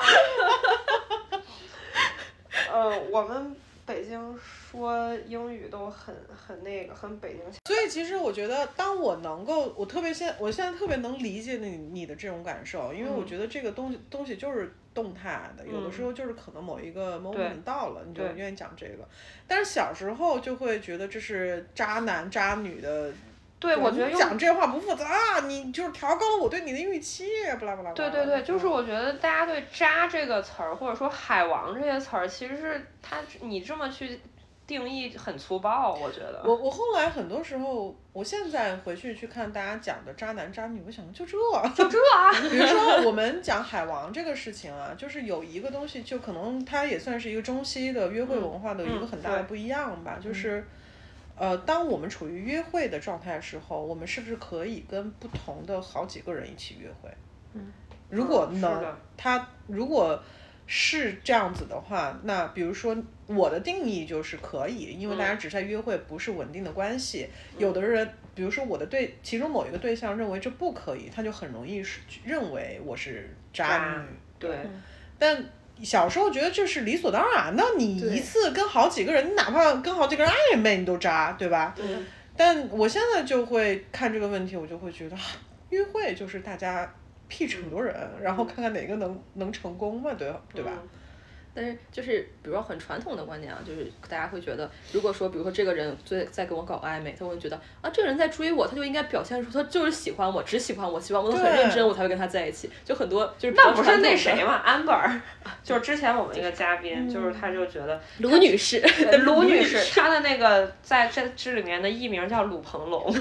我们北京说英语都很那个，很北京。 所以其实我觉得，当我能够，我现在特别能理解你的这种感受，因为我觉得这个东西就是动态的，有的时候就是可能某一个 moment 到了，你就愿意讲这个。但是小时候就会觉得这是渣男渣女的。 对，我觉得讲这话不负责啊！你就是调高了我对你的预期，不啦不啦。 对，就是我觉得大家对渣这个词儿，或者说海王这些词儿，其实是你这么去定义很粗暴，我觉得。 我后来很多时候，我现在回去看大家讲的渣男渣女，我想就这啊。 比如说我们讲海王这个事情啊，就是有一个东西，就可能它也算是一个中西的约会文化的一个很大的不一样吧，就是。当我们处于约会的状态的时候，我们是不是可以跟不同的好几个人一起约会？如果如果是这样子的话，那比如说我的定义就是可以，因为大家只在约会，不是稳定的关系。有的人比如说我的其中某一个对象认为这不可以，他就很容易认为我是渣女。 对， 但小时候觉得这是理所当然的，你一次跟好几个人，你哪怕跟好几个人暧昧你都渣，对吧？但我现在就会看这个问题，我就会觉得约会就是大家pitch很多人，然后看看哪个能成功嘛，对吧？ 但是就是比如说很传统的观点啊，就是大家会觉得，如果说比如说这个人在跟我搞暧昧，他会觉得啊这个人在追我，他就应该表现出他就是喜欢我，只喜欢我，喜欢我很认真，我才会跟他在一起。就很多就是那不是那谁嘛，安本儿，就是之前我们一个嘉宾，就是他就觉得卢女士， 卢女士，她的那个在这里面的艺名叫鲁鹏龙，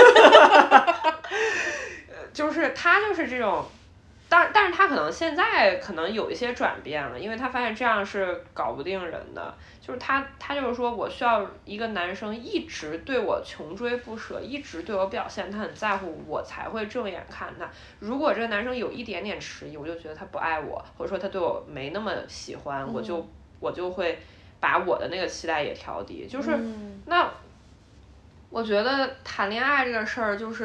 就是他就是这种。但是他可能现在可能有一些转变了，因为他发现这样是搞不定人的。就是他就是说我需要一个男生一直对我穷追不舍，一直对我表现他很在乎，我才会正眼看他。如果这个男生有一点点迟疑，我就觉得他不爱我，或者说他对我没那么喜欢，我就会把我的那个期待也调低。就是那我觉得谈恋爱这个事儿就是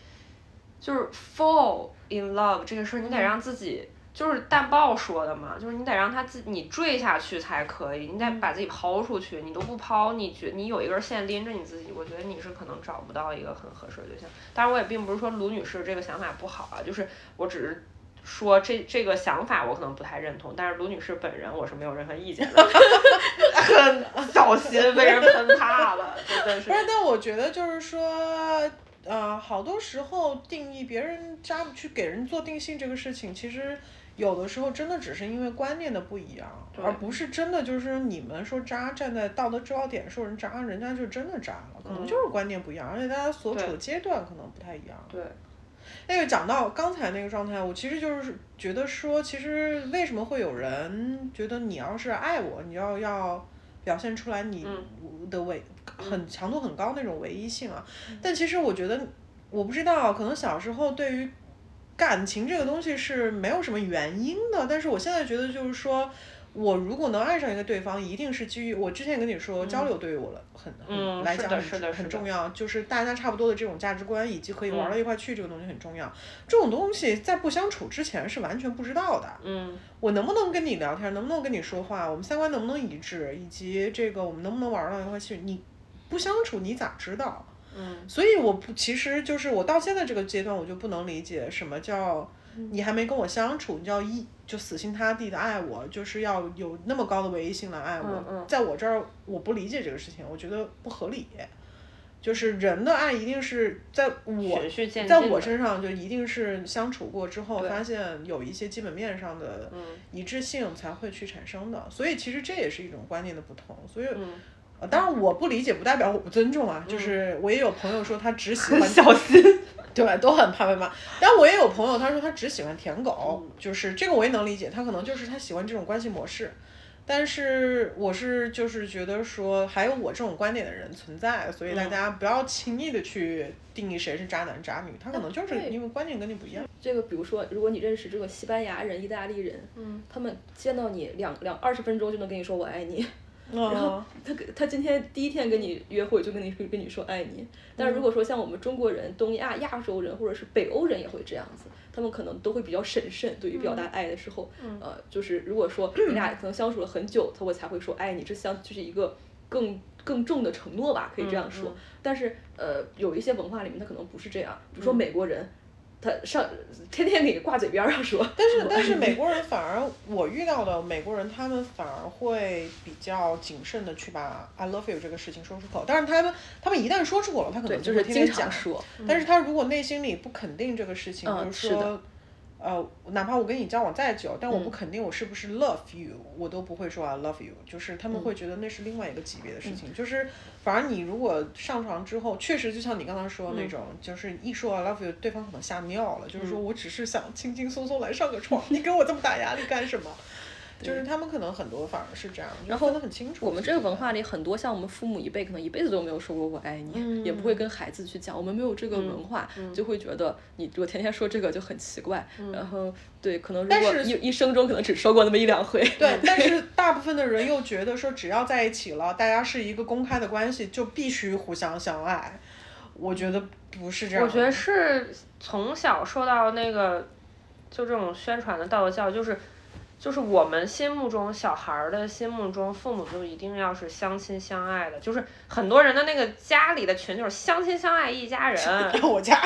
fall in love 这个事儿，你得让自己，就是淡豹说的嘛，就是你得让你坠下去才可以，你得把自己抛出去，你都不抛，你有一根线拎着你自己，我觉得你是可能找不到一个很合适的对象。当然我也并不是说卢女士这个想法不好啊，就是我只是说这个想法我可能不太认同，但是卢女士本人我是没有任何意见的。很小心被人喷怕了，真的是。 不是，但我觉得就是说。好多时候定义别人渣去给人做定性这个事情，其实有的时候真的只是因为观念的不一样，而不是真的就是你们说渣站在道德制高点说人渣，人家就真的渣了，可能就是观念不一样，而且大家所处的阶段可能不太一样。 对。 那个讲到刚才那个状态，我其实就是觉得说，其实为什么会有人觉得你要是爱我，你要表现出来你的很强度很高那种唯一性啊，但其实我觉得我不知道，可能小时候对于感情这个东西是没有什么原因的，但是我现在觉得就是说，我如果能爱上一个对方，一定是基于我之前跟你说交流对于我来讲很重要，就是大家差不多的这种价值观以及可以玩到一块去，这个东西很重要。这种东西在不相处之前是完全不知道的。我能不能跟你聊天，能不能跟你说话，我们三观能不能一致，以及这个我们能不能玩到一块去，你不相处你咋知道？所以其实就是我到现在这个阶段，我就不能理解什么叫你还没跟我相处，你就死心塌地的爱我，就是要有那么高的唯一性来爱我。在我这儿我不理解这个事情，我觉得不合理。就是人的爱一定是在我身上就一定是相处过之后发现有一些基本面上的一致性才会去产生的，所以其实这也是一种观念的不同。所以当然我不理解不代表我不尊重啊，就是我也有朋友说他只喜欢小心， 对，都很怕被骂。但我也有朋友他说他只喜欢舔狗，就是这个我也能理解，他可能就是他喜欢这种关系模式。但是我是就是觉得说还有我这种观点的人存在，所以大家不要轻易的去定义谁是渣男渣女，他可能就是因为观念跟你不一样。 这个比如说如果你认识这个西班牙人、意大利人，他们见到你20分钟就能跟你说我爱你。然后他今天第一天跟你约会就跟你说爱你，但是如果说像我们中国人、东亚洲人或者是北欧人也会这样子，他们可能都会比较审慎，对于表达爱的时候，就是如果说你俩可能相处了很久，我才会说爱你，就是一个更重的承诺吧，可以这样说。但是有一些文化里面他可能不是这样，比如说美国人。他天天给你挂嘴边上说， 但是美国人反而我遇到的美国人，他们反而会比较谨慎的去把 I love you 这个事情说出口。但是他们一旦说出口了，他可能就是天天讲说。 但是他如果内心里不肯定这个事情，就是说，哪怕我跟你交往再久，但我不肯定我是不是 love you，我都不会说 I love you。就是他们会觉得那是另外一个级别的事情。就是反而你如果上床之后，确实就像你刚才说的那种，就是一说 I love you， 对方可能吓尿了，就是说我只是想轻轻松松来上个床，你给我这么大压力干什么？就是他们可能很多反而是这样， 然后分得很清楚。 我们这个文化里很多像我们父母一辈，可能一辈子都没有说过我爱你，也不会跟孩子去讲。我们没有这个文化，就会觉得你如果天天说这个就很奇怪。然后对，可能如果一生中可能只说过那么1-2回。 对，但是大部分的人又觉得说，只要在一起了，大家是一个公开的关系，就必须互相相爱。 我觉得不是这样。 我觉得是从小受到那个就这种宣传的道德教育，就是我们心目中小孩的心目中，父母就一定要是相亲相爱的，就是很多人的那个家里的群就是相亲相爱一家人。 我家。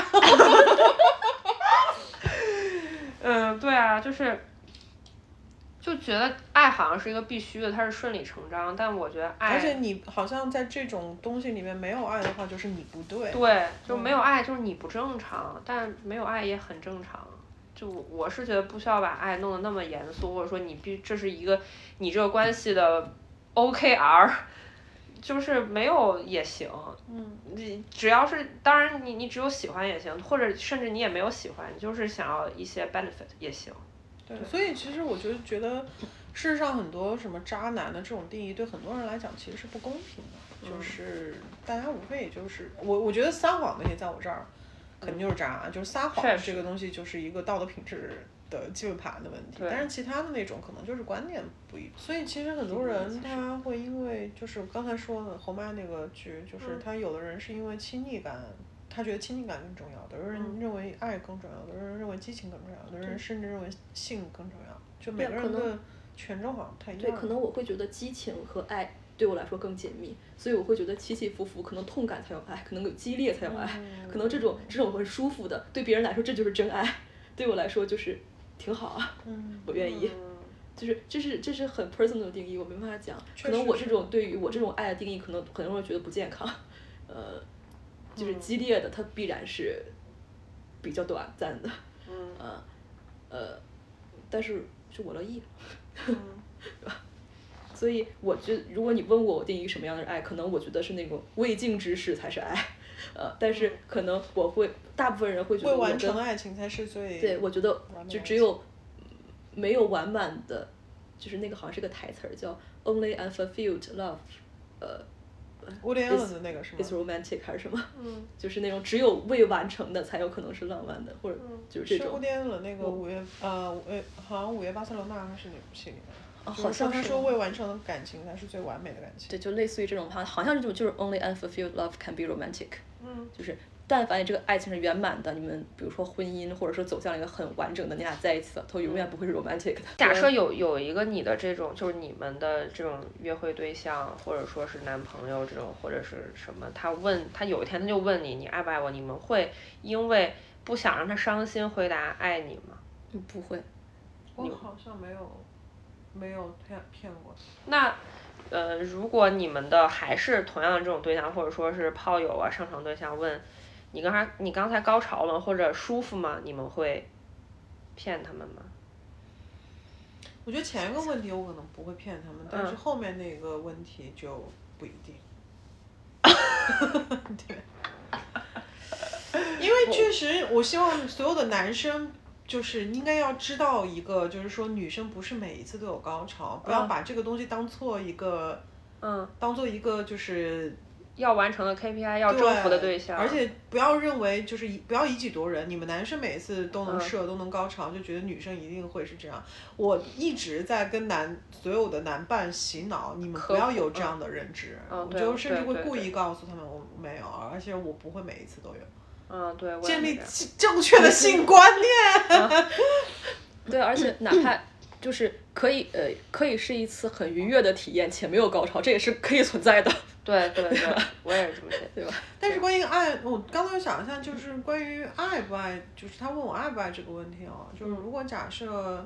对啊，就觉得爱好像是一个必须的，它是顺理成章，但我觉得爱， 而且你好像在这种东西里面没有爱的话，就是你不对。 对，就没有爱就是你不正常，但没有爱也很正常。就我是觉得不需要把爱弄得那么严肃，或者说这是一个你这个关系的 OKR， 就是没有也行。你只要是，当然你只有喜欢也行，或者甚至你也没有喜欢，你就是想要一些 benefit 也行。 对，所以其实我觉得，事实上很多什么渣男的这种定义，对很多人来讲其实是不公平的。就是大家无非也就是我觉得撒谎那些在我这儿，肯定就是渣，就是撒谎这个东西就是一个道德品质的基本盘的问题。但是其他的那种可能就是观念不一。所以其实很多人他会因为就是刚才说的侯麦那个剧，就是他有的人是因为亲昵感。他觉得亲近感更重要，有的人认为爱更重要，有的人认为激情更重要，有的人甚至认为性更重要，就每个人的权重好像不太一样。 对，可能我会觉得激情和爱对我来说更紧密，所以我会觉得起起伏伏，可能痛感才有爱，可能有激烈才有爱，可能这种很舒服的，对别人来说这就是真爱，对我来说就是挺好啊，我愿意。就是这是很 personal 的定义，我没办法讲。可能我这种对于我这种爱的定义，可能很多人觉得不健康，就是激烈的，它必然是比较短暂的，但是我乐意，所以我觉得，如果你问我定义什么样的爱，可能我觉得是那种未竟之事才是爱，但是可能大部分人会觉得未完成的爱情才是最对，我觉得就只有没有完满的，就是那个好像是个台词儿叫 Only unfulfilled love， Woody Allen 的那个是吗 ？Is romantic 还是什么？就是那种只有未完成的才有可能是浪漫的，或者就是这种。 是 Woody Allen 的那个好像午夜巴塞罗那还是哪部戏里面？ 好像他说未完成的感情才是最完美的感情。 对，就类似于这种好像这种就是 Only unfulfilled love can be romantic。就是但凡你这个爱情是圆满的，你们比如说婚姻，或者说走向一个很完整的，你俩在一起了，它永远不会是 romantic 的。 假设有一个你的这种，就是你们的这种约会对象，或者说是男朋友这种，或者是什么，他有一天他就问你爱不爱我，你们会因为不想让他伤心回答爱你吗？ 不会。 我好像没有骗过。 那如果你们的还是同样的这种对象，或者说是炮友啊、上床对象，问你刚才高潮了或者舒服吗？你们会骗他们吗？ 我觉得前一个问题我可能不会骗他们，但是后面那个问题就不一定。对，因为确实，我希望所有的男生就是应该要知道一个，就是说女生不是每一次都有高潮，不要把这个东西当做一个，当做一个就是要完成的 KPI， 要征服的对象。 而且不要认为就是不要以己度人，你们男生每一次都能射、都能高潮，就觉得女生一定会是这样。我一直在跟所有的男伴洗脑，你们不要有这样的认知。我就甚至会故意告诉他们我没有，而且我不会每一次都有。 对， 建立正确的性观念。 对，而且哪怕就是可以是一次很愉悦的体验且没有高潮，这也是可以存在的。 对，我也是这么想， 对吧？ 但是关于爱，我刚才想一下，就是关于爱不爱，就是他问我爱不爱这个问题就是如果假设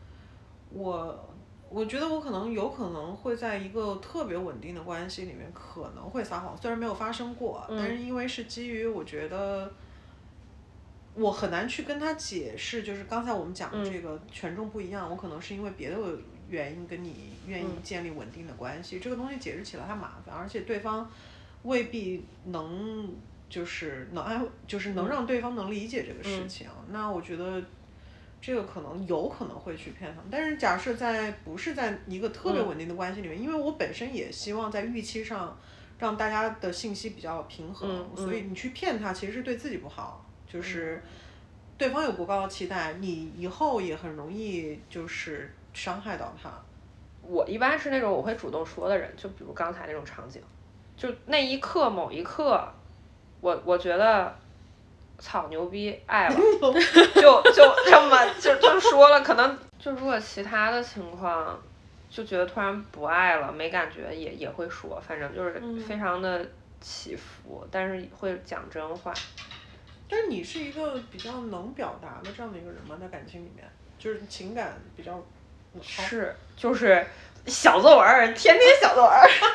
我觉得我有可能会在一个特别稳定的关系里面可能会撒谎，虽然没有发生过，但是因为是基于我觉得我很难去跟他解释，就是刚才我们讲的这个权重不一样，我可能是因为别的原因跟你愿意建立稳定的关系，这个东西解释起来太麻烦，而且对方未必能让对方能理解这个事情，那我觉得这个有可能会去骗他们。但是假设不是在一个特别稳定的关系里面，因为我本身也希望在预期上让大家的信息比较平衡，所以你去骗他其实是对自己不好，就是对方有过高的期待，你以后也很容易就是伤害到他。 我一般是那种我会主动说的人，就比如刚才那种场景，就那一刻某一刻我觉得，操牛逼爱了，就这么就说了，可能就如果其他的情况，就觉得突然不爱了，没感觉也会说，反正就是非常的起伏，但是会讲真话。 但是你是一个比较能表达的这样的一个人吗？在感情里面，就是情感比较是，就是小作文，天天小作文。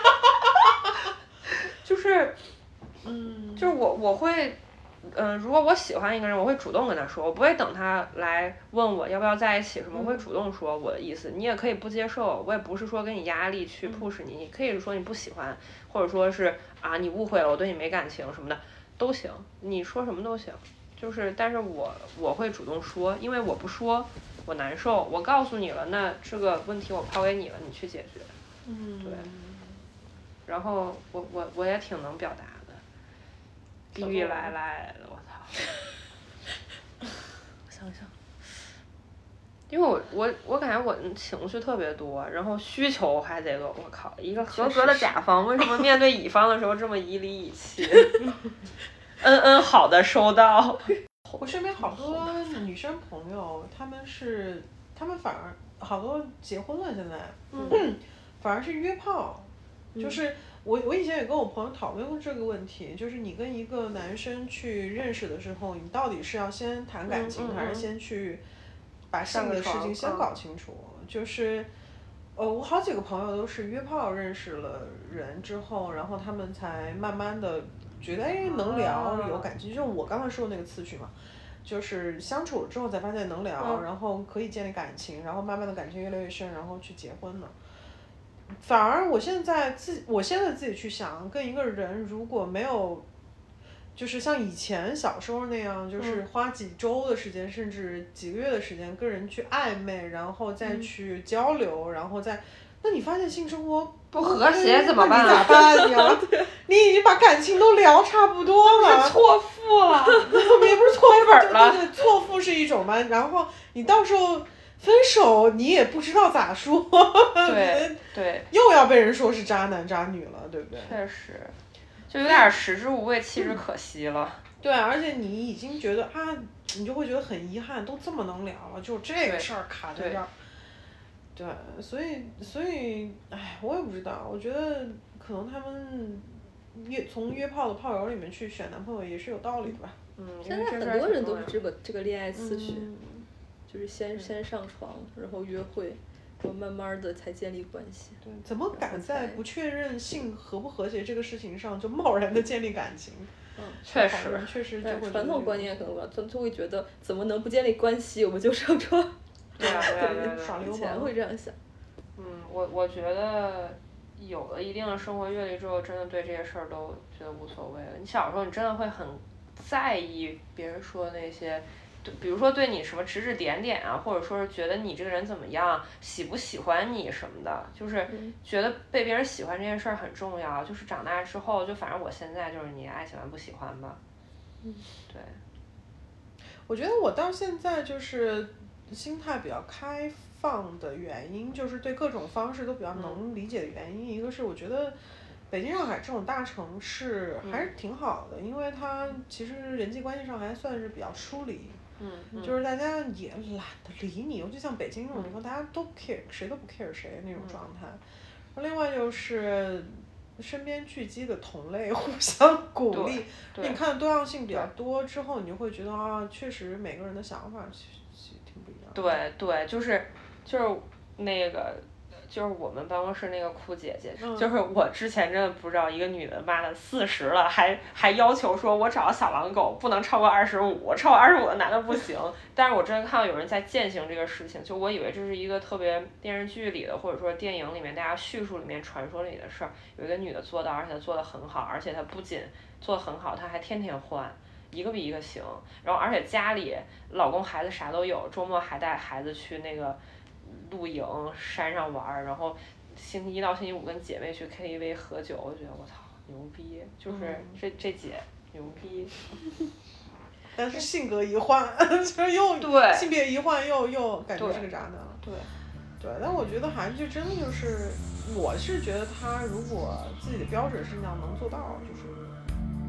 就是就是我会如果我喜欢一个人，我会主动跟他说，我不会等他来问我要不要在一起什么，我会主动说我的意思。你也可以不接受，我也不是说给你压力去 push 你，你可以说你不喜欢，或者说是啊你误会了，我对你没感情什么的都行，你说什么都行。就是但是我会主动说，因为我不说我难受，我告诉你了，那这个问题我抛给你了，你去解决。对。然后我也挺能表达的，地狱来的，我操！ 我想想， 因为我感觉我情绪特别多，然后需求还得个，我靠，一个合格的甲方为什么面对乙方的时候这么以理以气？好的收到。 我身边好多女生朋友，她们反而好多结婚了，现在，反而是约炮，就是我以前也跟我朋友讨论过这个问题，就是你跟一个男生去认识的时候，你到底是要先谈感情，还是先去把性的事情先搞清楚？就是我好几个朋友都是约炮认识了人之后，然后他们才慢慢的觉得能聊有感情，就我刚才说的那个次序嘛。就是相处了之后才发现能聊，然后可以建立感情，然后慢慢的感情越来越深，然后去结婚了。反而我现在自己去想，跟一个人如果没有，就是像以前小时候那样，就是花几周的时间，甚至几个月的时间跟人去暧昧，然后再去交流，然后再，那你发现性生活不和谐怎么办？ 你咋办呀？你已经把感情都聊差不多了， 错付了， 也不是错本了， 对，错付是一种嘛。然后你到时候分手，你也不知道咋说， 对， 又要被人说是渣男渣女了，对不对？ 确实，就有点食之无味，弃之可惜了。 对，而且你已经觉得你就会觉得很遗憾，都这么能聊了，就这个事儿卡在这儿。对，所以，哎，我也不知道，我觉得可能他们从约炮的炮友里面去选男朋友也是有道理的吧。 现在很多人都是这个恋爱次序，就是先上床，然后约会，然后慢慢的才建立关系。 对，怎么敢在不确认性和不和谐这个事情上就贸然的建立感情？ 确实就会传统观念可能就会觉得怎么能不建立关系，我们就上床。 对， 耍流氓会这样想。 我觉得有了一定的生活阅历之后，真的对这些事儿都觉得无所谓了。你小时候你真的会很在意别人说那些，比如说对你什么指指点点啊，或者说是觉得你这个人怎么样，喜不喜欢你什么的，就是觉得被别人喜欢这件事儿很重要。就是长大之后，就反正我现在就是你爱喜欢不喜欢吧。对。 我觉得我到现在就是心态比较开放的原因，就是对各种方式都比较能理解的原因。一个是我觉得北京、上海这种大城市还是挺好的，因为它其实人际关系上还算是比较疏离。就是大家也懒得理你，尤其像北京这种地方，大家都 care， 谁都不 care 谁那种状态。另外就是身边聚集的同类互相鼓励，你看多样性比较多之后，你就会觉得确实每个人的想法其实挺不一样的。 对，就是那个。就是我们办公室那个酷姐姐，就是我之前真的不知道，一个女的妈的40了，还要求说我找小狼狗不能超过25，超过25的男的不行。但是我真的看到有人在践行这个事情，就我以为这是一个特别电视剧里的，或者说电影里面大家叙述里面传说里的事儿。有一个女的做到，而且做得很好，而且她不仅做得很好，她还天天换，一个比一个行。然后而且家里老公孩子啥都有，周末还带孩子去那个露营山上玩，然后星期1到星期5跟姐妹去 KTV 喝酒，我觉得我操牛逼，就是这姐牛逼。 但是性格一换，就是又性别一换又感觉是个渣男了。对，但我觉得还是就真的就是，我是觉得他如果自己的标准是那样能做到，就是。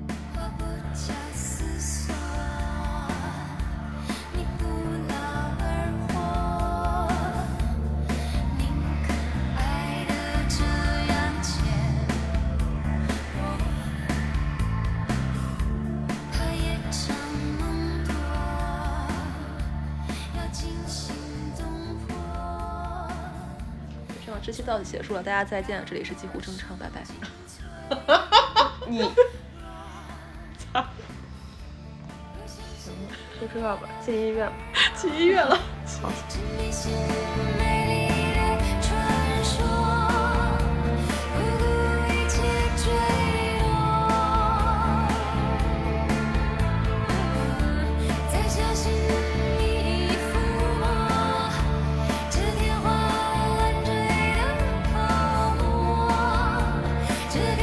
这期到此结束了，大家再见，这里是几乎正常，拜拜。 你，操，就这吧，进医院吧， 进医院了。 操。 这